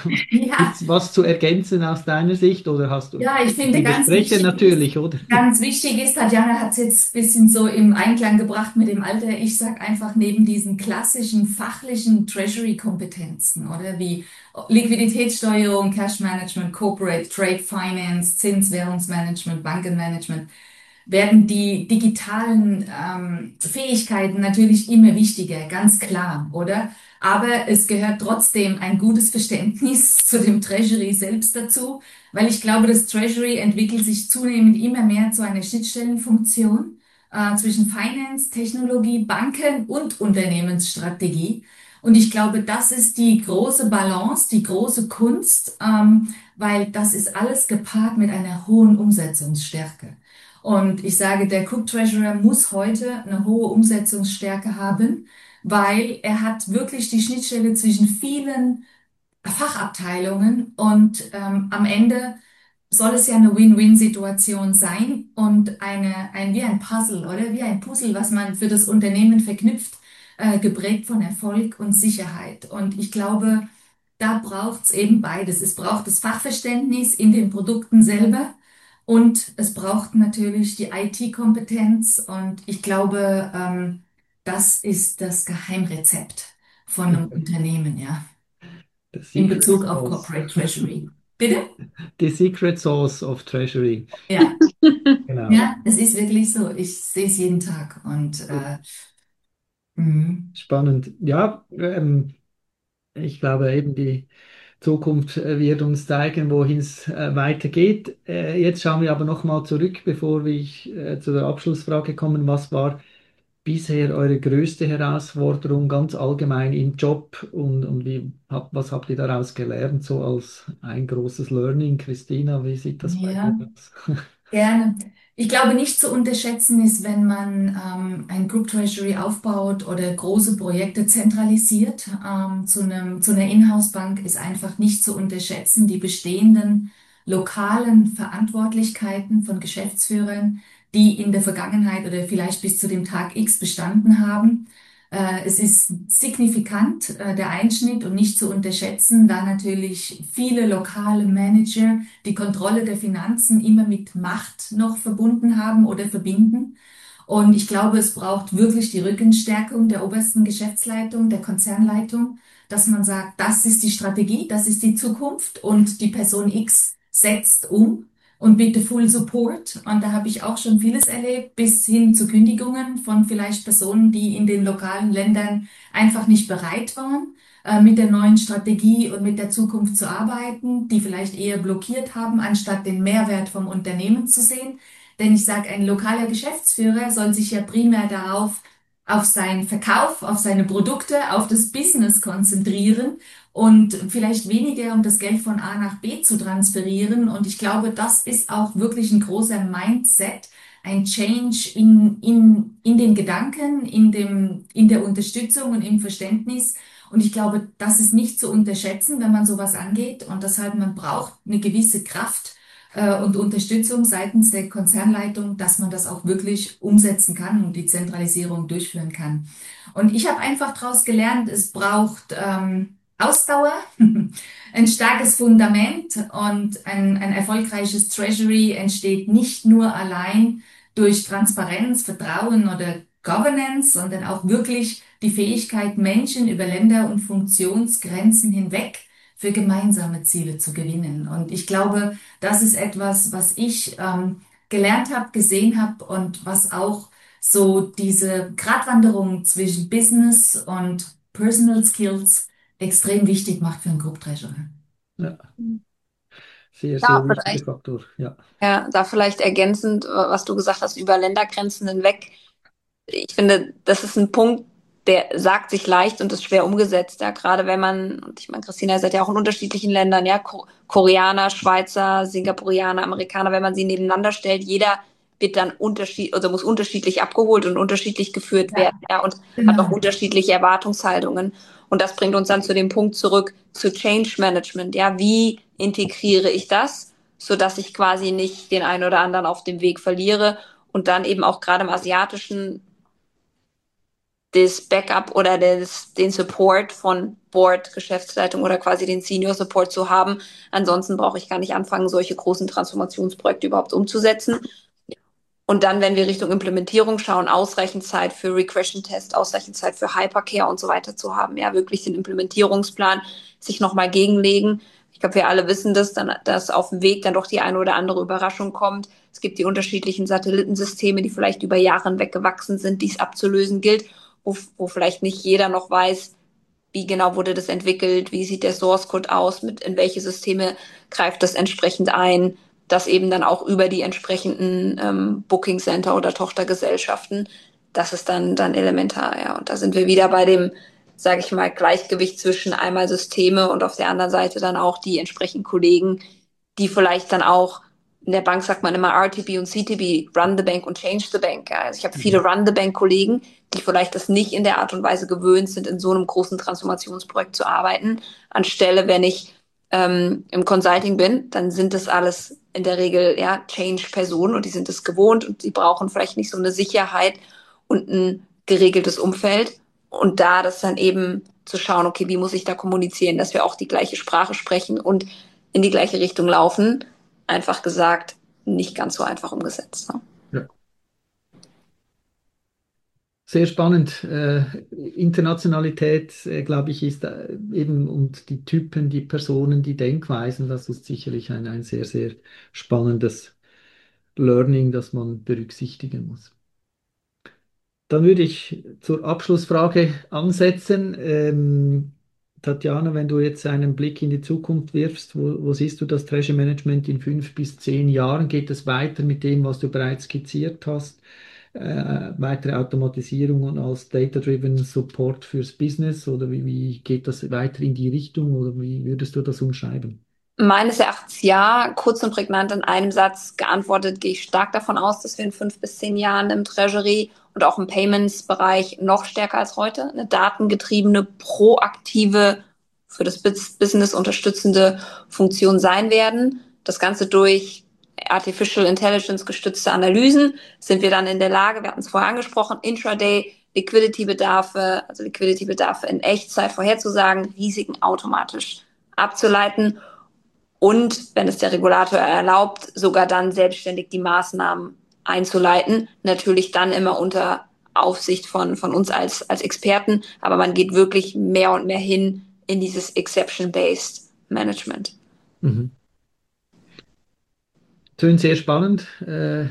Ja, Gibt's was zu ergänzen aus deiner Sicht oder hast du ja, ich finde liebe ganz Sprecher wichtig ist, natürlich, oder? ganz wichtig ist, Tatjana hat es jetzt ein bisschen so im Einklang gebracht mit dem Alter. Ich sag einfach neben diesen klassischen fachlichen Treasury-Kompetenzen, oder wie Liquiditätssteuerung, Cash Management, Corporate Trade Finance, Zinswährungsmanagement, Bankenmanagement, werden die digitalen ähm, Fähigkeiten natürlich immer wichtiger, ganz klar, oder? Aber es gehört trotzdem ein gutes Verständnis zu dem Treasury selbst dazu, weil ich glaube, das Treasury entwickelt sich zunehmend immer mehr zu einer Schnittstellenfunktion äh, zwischen Finance, Technologie, Banken und Unternehmensstrategie. Und ich glaube, das ist die große Balance, die große Kunst, ähm, weil das ist alles gepaart mit einer hohen Umsetzungsstärke. Und ich sage, der Group Treasurer muss heute eine hohe Umsetzungsstärke haben, weil er hat wirklich die Schnittstelle zwischen vielen Fachabteilungen und ähm, am Ende soll es ja eine Win-Win-Situation sein und eine, ein, wie ein Puzzle, oder? Wie ein Puzzle, was man für das Unternehmen verknüpft, äh, geprägt von Erfolg und Sicherheit. Und ich glaube, da braucht es eben beides. Es braucht das Fachverständnis in den Produkten selber und es braucht natürlich die I T-Kompetenz. Und ich glaube, ähm, das ist das Geheimrezept von einem Unternehmen, ja, The in Secret Bezug auf Sauce. Corporate Treasury. Bitte? The Secret Sauce of Treasury. Ja. Genau. Ja, es ist wirklich so. Ich sehe es jeden Tag und äh, mhm. Spannend. Ja, ähm, ich glaube eben die Zukunft äh, wird uns zeigen, wohin es äh, weitergeht. Äh, jetzt schauen wir aber nochmal zurück, bevor wir äh, zu der Abschlussfrage kommen. Was war bisher eure größte Herausforderung ganz allgemein im Job und, und wie, hab, was habt ihr daraus gelernt, so als ein großes Learning? Christina, wie sieht das bei dir Ja, aus? gerne. Ich glaube, nicht zu unterschätzen ist, wenn man ähm, ein Group Treasury aufbaut oder große Projekte zentralisiert, ähm, zu einem, zu einer Inhouse-Bank ist einfach nicht zu unterschätzen, die bestehenden lokalen Verantwortlichkeiten von Geschäftsführern, die in der Vergangenheit oder vielleicht bis zu dem Tag X bestanden haben. Äh, es ist signifikant, äh, der Einschnitt und nicht zu unterschätzen, da natürlich viele lokale Manager die Kontrolle der Finanzen immer mit Macht noch verbunden haben oder verbinden. Und ich glaube, es braucht wirklich die Rückenstärkung der obersten Geschäftsleitung, der Konzernleitung, dass man sagt, das ist die Strategie, das ist die Zukunft und die Person X setzt um und bitte Full Support. Und da habe ich auch schon vieles erlebt, bis hin zu Kündigungen von vielleicht Personen, die in den lokalen Ländern einfach nicht bereit waren, äh, mit der neuen Strategie und mit der Zukunft zu arbeiten, die vielleicht eher blockiert haben, anstatt den Mehrwert vom Unternehmen zu sehen. Denn ich sage, ein lokaler Geschäftsführer soll sich ja primär darauf, auf seinen Verkauf, auf seine Produkte, auf das Business konzentrieren und vielleicht weniger, um das Geld von A nach B zu transferieren. Und ich glaube, das ist auch wirklich ein großer Mindset, ein Change in, in, in den Gedanken, in dem, in der Unterstützung und im Verständnis. Und ich glaube, das ist nicht zu unterschätzen, wenn man sowas angeht. Und deshalb, man braucht eine gewisse Kraft äh, und Unterstützung seitens der Konzernleitung, dass man das auch wirklich umsetzen kann und die Zentralisierung durchführen kann. Und ich habe einfach daraus gelernt, es braucht ähm, Ausdauer, ein starkes Fundament und ein, ein erfolgreiches Treasury entsteht nicht nur allein durch Transparenz, Vertrauen oder Governance, sondern auch wirklich die Fähigkeit, Menschen über Länder und Funktionsgrenzen hinweg für gemeinsame Ziele zu gewinnen. Und ich glaube, das ist etwas, was ich ähm, gelernt habe, gesehen habe und was auch so diese Gratwanderung zwischen Business und Personal Skills extrem wichtig macht für einen Group Treasurer. Ja, sehr, sehr Ja, wichtiger vielleicht. Faktor. Ja. Ja, da vielleicht ergänzend, äh, was du gesagt hast, über Ländergrenzen hinweg. Ich finde, das ist ein Punkt, der sagt sich leicht und ist schwer umgesetzt. Ja, gerade wenn man, und ich meine, Christina, ihr seid ja auch in unterschiedlichen Ländern, ja, Ko Koreaner, Schweizer, Singapurianer, Amerikaner, wenn man sie nebeneinander stellt, jeder wird dann unterschied, also muss unterschiedlich abgeholt und unterschiedlich geführt Ja, werden, ja, und hat auch genau. unterschiedliche Erwartungshaltungen. Und das bringt uns dann zu dem Punkt zurück zu Change Management. Ja, wie integriere ich das, sodass ich quasi nicht den einen oder anderen auf dem Weg verliere und dann eben auch gerade im asiatischen das Backup oder das, den Support von Board, Geschäftsleitung oder quasi den Senior Support zu haben. Ansonsten brauche ich gar nicht anfangen, solche großen Transformationsprojekte überhaupt umzusetzen. Und dann, wenn wir Richtung Implementierung schauen, ausreichend Zeit für Regression-Test, ausreichend Zeit für Hypercare und so weiter zu haben. Ja, wirklich den Implementierungsplan sich nochmal gegenlegen. Ich glaube, wir alle wissen das, dann, dass auf dem Weg dann doch die eine oder andere Überraschung kommt. Es gibt die unterschiedlichen Satellitensysteme, die vielleicht über Jahre hinweg gewachsen sind, die es abzulösen gilt, wo, wo vielleicht nicht jeder noch weiß, wie genau wurde das entwickelt, wie sieht der Source Code aus, mit in welche Systeme greift das entsprechend ein, das eben dann auch über die entsprechenden ähm, Booking Center oder Tochtergesellschaften, das ist dann dann elementar, ja. Und da sind wir wieder bei dem, sage ich mal, Gleichgewicht zwischen einmal Systeme und auf der anderen Seite dann auch die entsprechenden Kollegen, die vielleicht dann auch in der Bank sagt man immer R T B und C T B, Run the Bank und Change the Bank. Ja. Also ich habe viele Mhm. Run the Bank Kollegen, die vielleicht das nicht in der Art und Weise gewöhnt sind, in so einem großen Transformationsprojekt zu arbeiten. Anstelle, wenn ich ähm, im Consulting bin, dann sind das alles in der Regel ja Change-Personen und die sind es gewohnt und die brauchen vielleicht nicht so eine Sicherheit und ein geregeltes Umfeld. Und da das dann eben zu schauen, okay, wie muss ich da kommunizieren, dass wir auch die gleiche Sprache sprechen und in die gleiche Richtung laufen. Einfach gesagt, nicht ganz so einfach umgesetzt. Ne? Ja. Sehr spannend. Äh, Internationalität, äh, glaube ich, ist äh, eben und die Typen, die Personen, die Denkweisen, das ist sicherlich ein, ein sehr, sehr spannendes Learning, das man berücksichtigen muss. Dann würde ich zur Abschlussfrage ansetzen. Ähm, Tatjana, wenn du jetzt einen Blick in die Zukunft wirfst, wo, wo siehst du das Treasure Management in fünf bis zehn Jahren? Geht es weiter mit dem, was du bereits skizziert hast? Äh, weitere Automatisierung und als Data-Driven Support fürs Business? Oder wie, wie geht das weiter in die Richtung? Oder wie würdest du das umschreiben? Meines Erachtens ja, kurz und prägnant in einem Satz geantwortet, gehe ich stark davon aus, dass wir in fünf bis zehn Jahren im Treasury und auch im Payments-Bereich noch stärker als heute eine datengetriebene, proaktive, für das Business unterstützende Funktion sein werden. Das Ganze durch Artificial Intelligence gestützte Analysen sind wir dann in der Lage, wir hatten es vorher angesprochen, Intraday Liquidity-Bedarfe, also Liquidity-Bedarfe in Echtzeit vorherzusagen, Risiken automatisch abzuleiten und, wenn es der Regulator erlaubt, sogar dann selbstständig die Maßnahmen einzuleiten. Natürlich dann immer unter Aufsicht von, von uns als, als Experten, aber man geht wirklich mehr und mehr hin in dieses Exception-Based Management. Mhm. Tönt sehr spannend. Äh,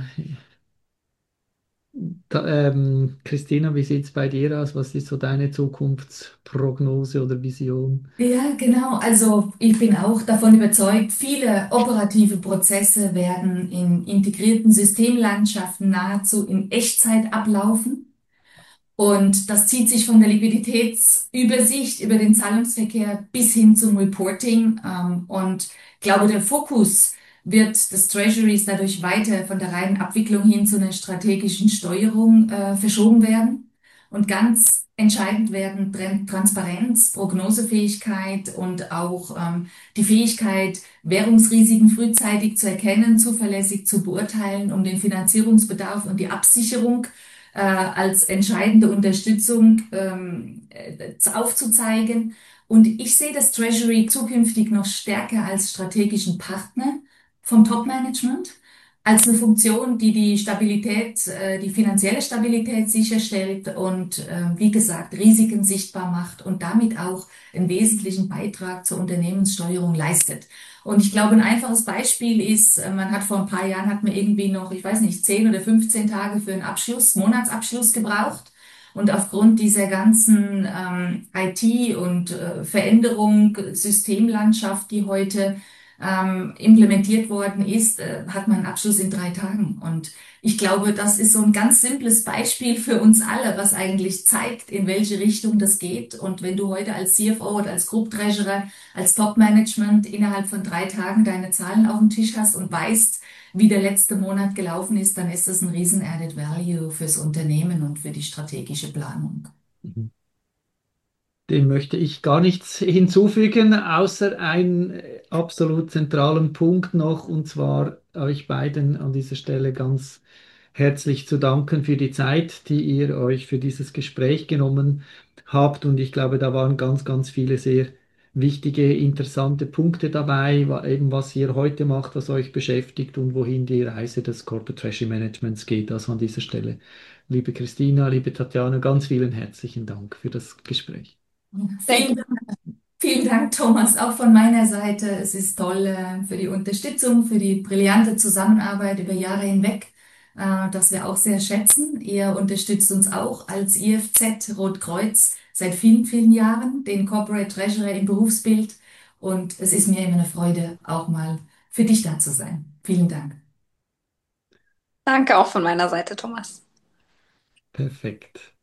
da, ähm, Christina, wie sieht es bei dir aus? Was ist so deine Zukunftsprognose oder Vision? Ja, genau. Also ich bin auch davon überzeugt, viele operative Prozesse werden in integrierten Systemlandschaften nahezu in Echtzeit ablaufen. Und das zieht sich von der Liquiditätsübersicht über den Zahlungsverkehr bis hin zum Reporting. Ähm, und ich glaube, der Fokus wird des Treasuries dadurch weiter von der reinen Abwicklung hin zu einer strategischen Steuerung äh, verschoben werden. Und ganz entscheidend werden Tran- Transparenz, Prognosefähigkeit und auch ähm, die Fähigkeit, Währungsrisiken frühzeitig zu erkennen, zuverlässig zu beurteilen, um den Finanzierungsbedarf und die Absicherung äh, als entscheidende Unterstützung ähm, äh, aufzuzeigen. Und ich sehe das Treasury zukünftig noch stärker als strategischen Partner vom Top-Management. als eine Funktion, die die Stabilität, äh, die finanzielle Stabilität sicherstellt und, äh, wie gesagt, Risiken sichtbar macht und damit auch einen wesentlichen Beitrag zur Unternehmenssteuerung leistet. Und ich glaube, ein einfaches Beispiel ist, äh, man hat vor ein paar Jahren hat man irgendwie noch, ich weiß nicht, zehn oder fünfzehn Tage für einen Abschluss, Monatsabschluss gebraucht. Und aufgrund dieser ganzen ähm, I T und äh, Veränderung, Systemlandschaft, die heute ähm, implementiert worden ist, äh, hat man einen Abschluss in drei Tagen. Und ich glaube, das ist so ein ganz simples Beispiel für uns alle, was eigentlich zeigt, in welche Richtung das geht. Und wenn du heute als C F O oder als Group Treasurer, als Top-Management innerhalb von drei Tagen deine Zahlen auf dem Tisch hast und weißt, wie der letzte Monat gelaufen ist, dann ist das ein riesen Added Value fürs Unternehmen und für die strategische Planung. Mhm. Dem möchte ich gar nichts hinzufügen, außer einen äh, absolut zentralen Punkt noch, und zwar euch beiden an dieser Stelle ganz herzlich zu danken für die Zeit, die ihr euch für dieses Gespräch genommen habt. Und ich glaube, da waren ganz, ganz viele sehr wichtige, interessante Punkte dabei, wa- eben was ihr heute macht, was euch beschäftigt und wohin die Reise des Corporate Treasury Managements geht. Also an dieser Stelle, liebe Christina, liebe Tatjana, ganz vielen herzlichen Dank für das Gespräch. Sehr Vielen Vielen Dank, Thomas, auch von meiner Seite. Es ist toll, äh, für die Unterstützung, für die brillante Zusammenarbeit über Jahre hinweg, äh, das wir auch sehr schätzen. Ihr unterstützt uns auch als I F Z Rotkreuz seit vielen, vielen Jahren, den Corporate Treasurer im Berufsbild. Und es ist mir immer eine Freude, auch mal für dich da zu sein. Vielen Dank. Danke auch von meiner Seite, Thomas. Perfekt.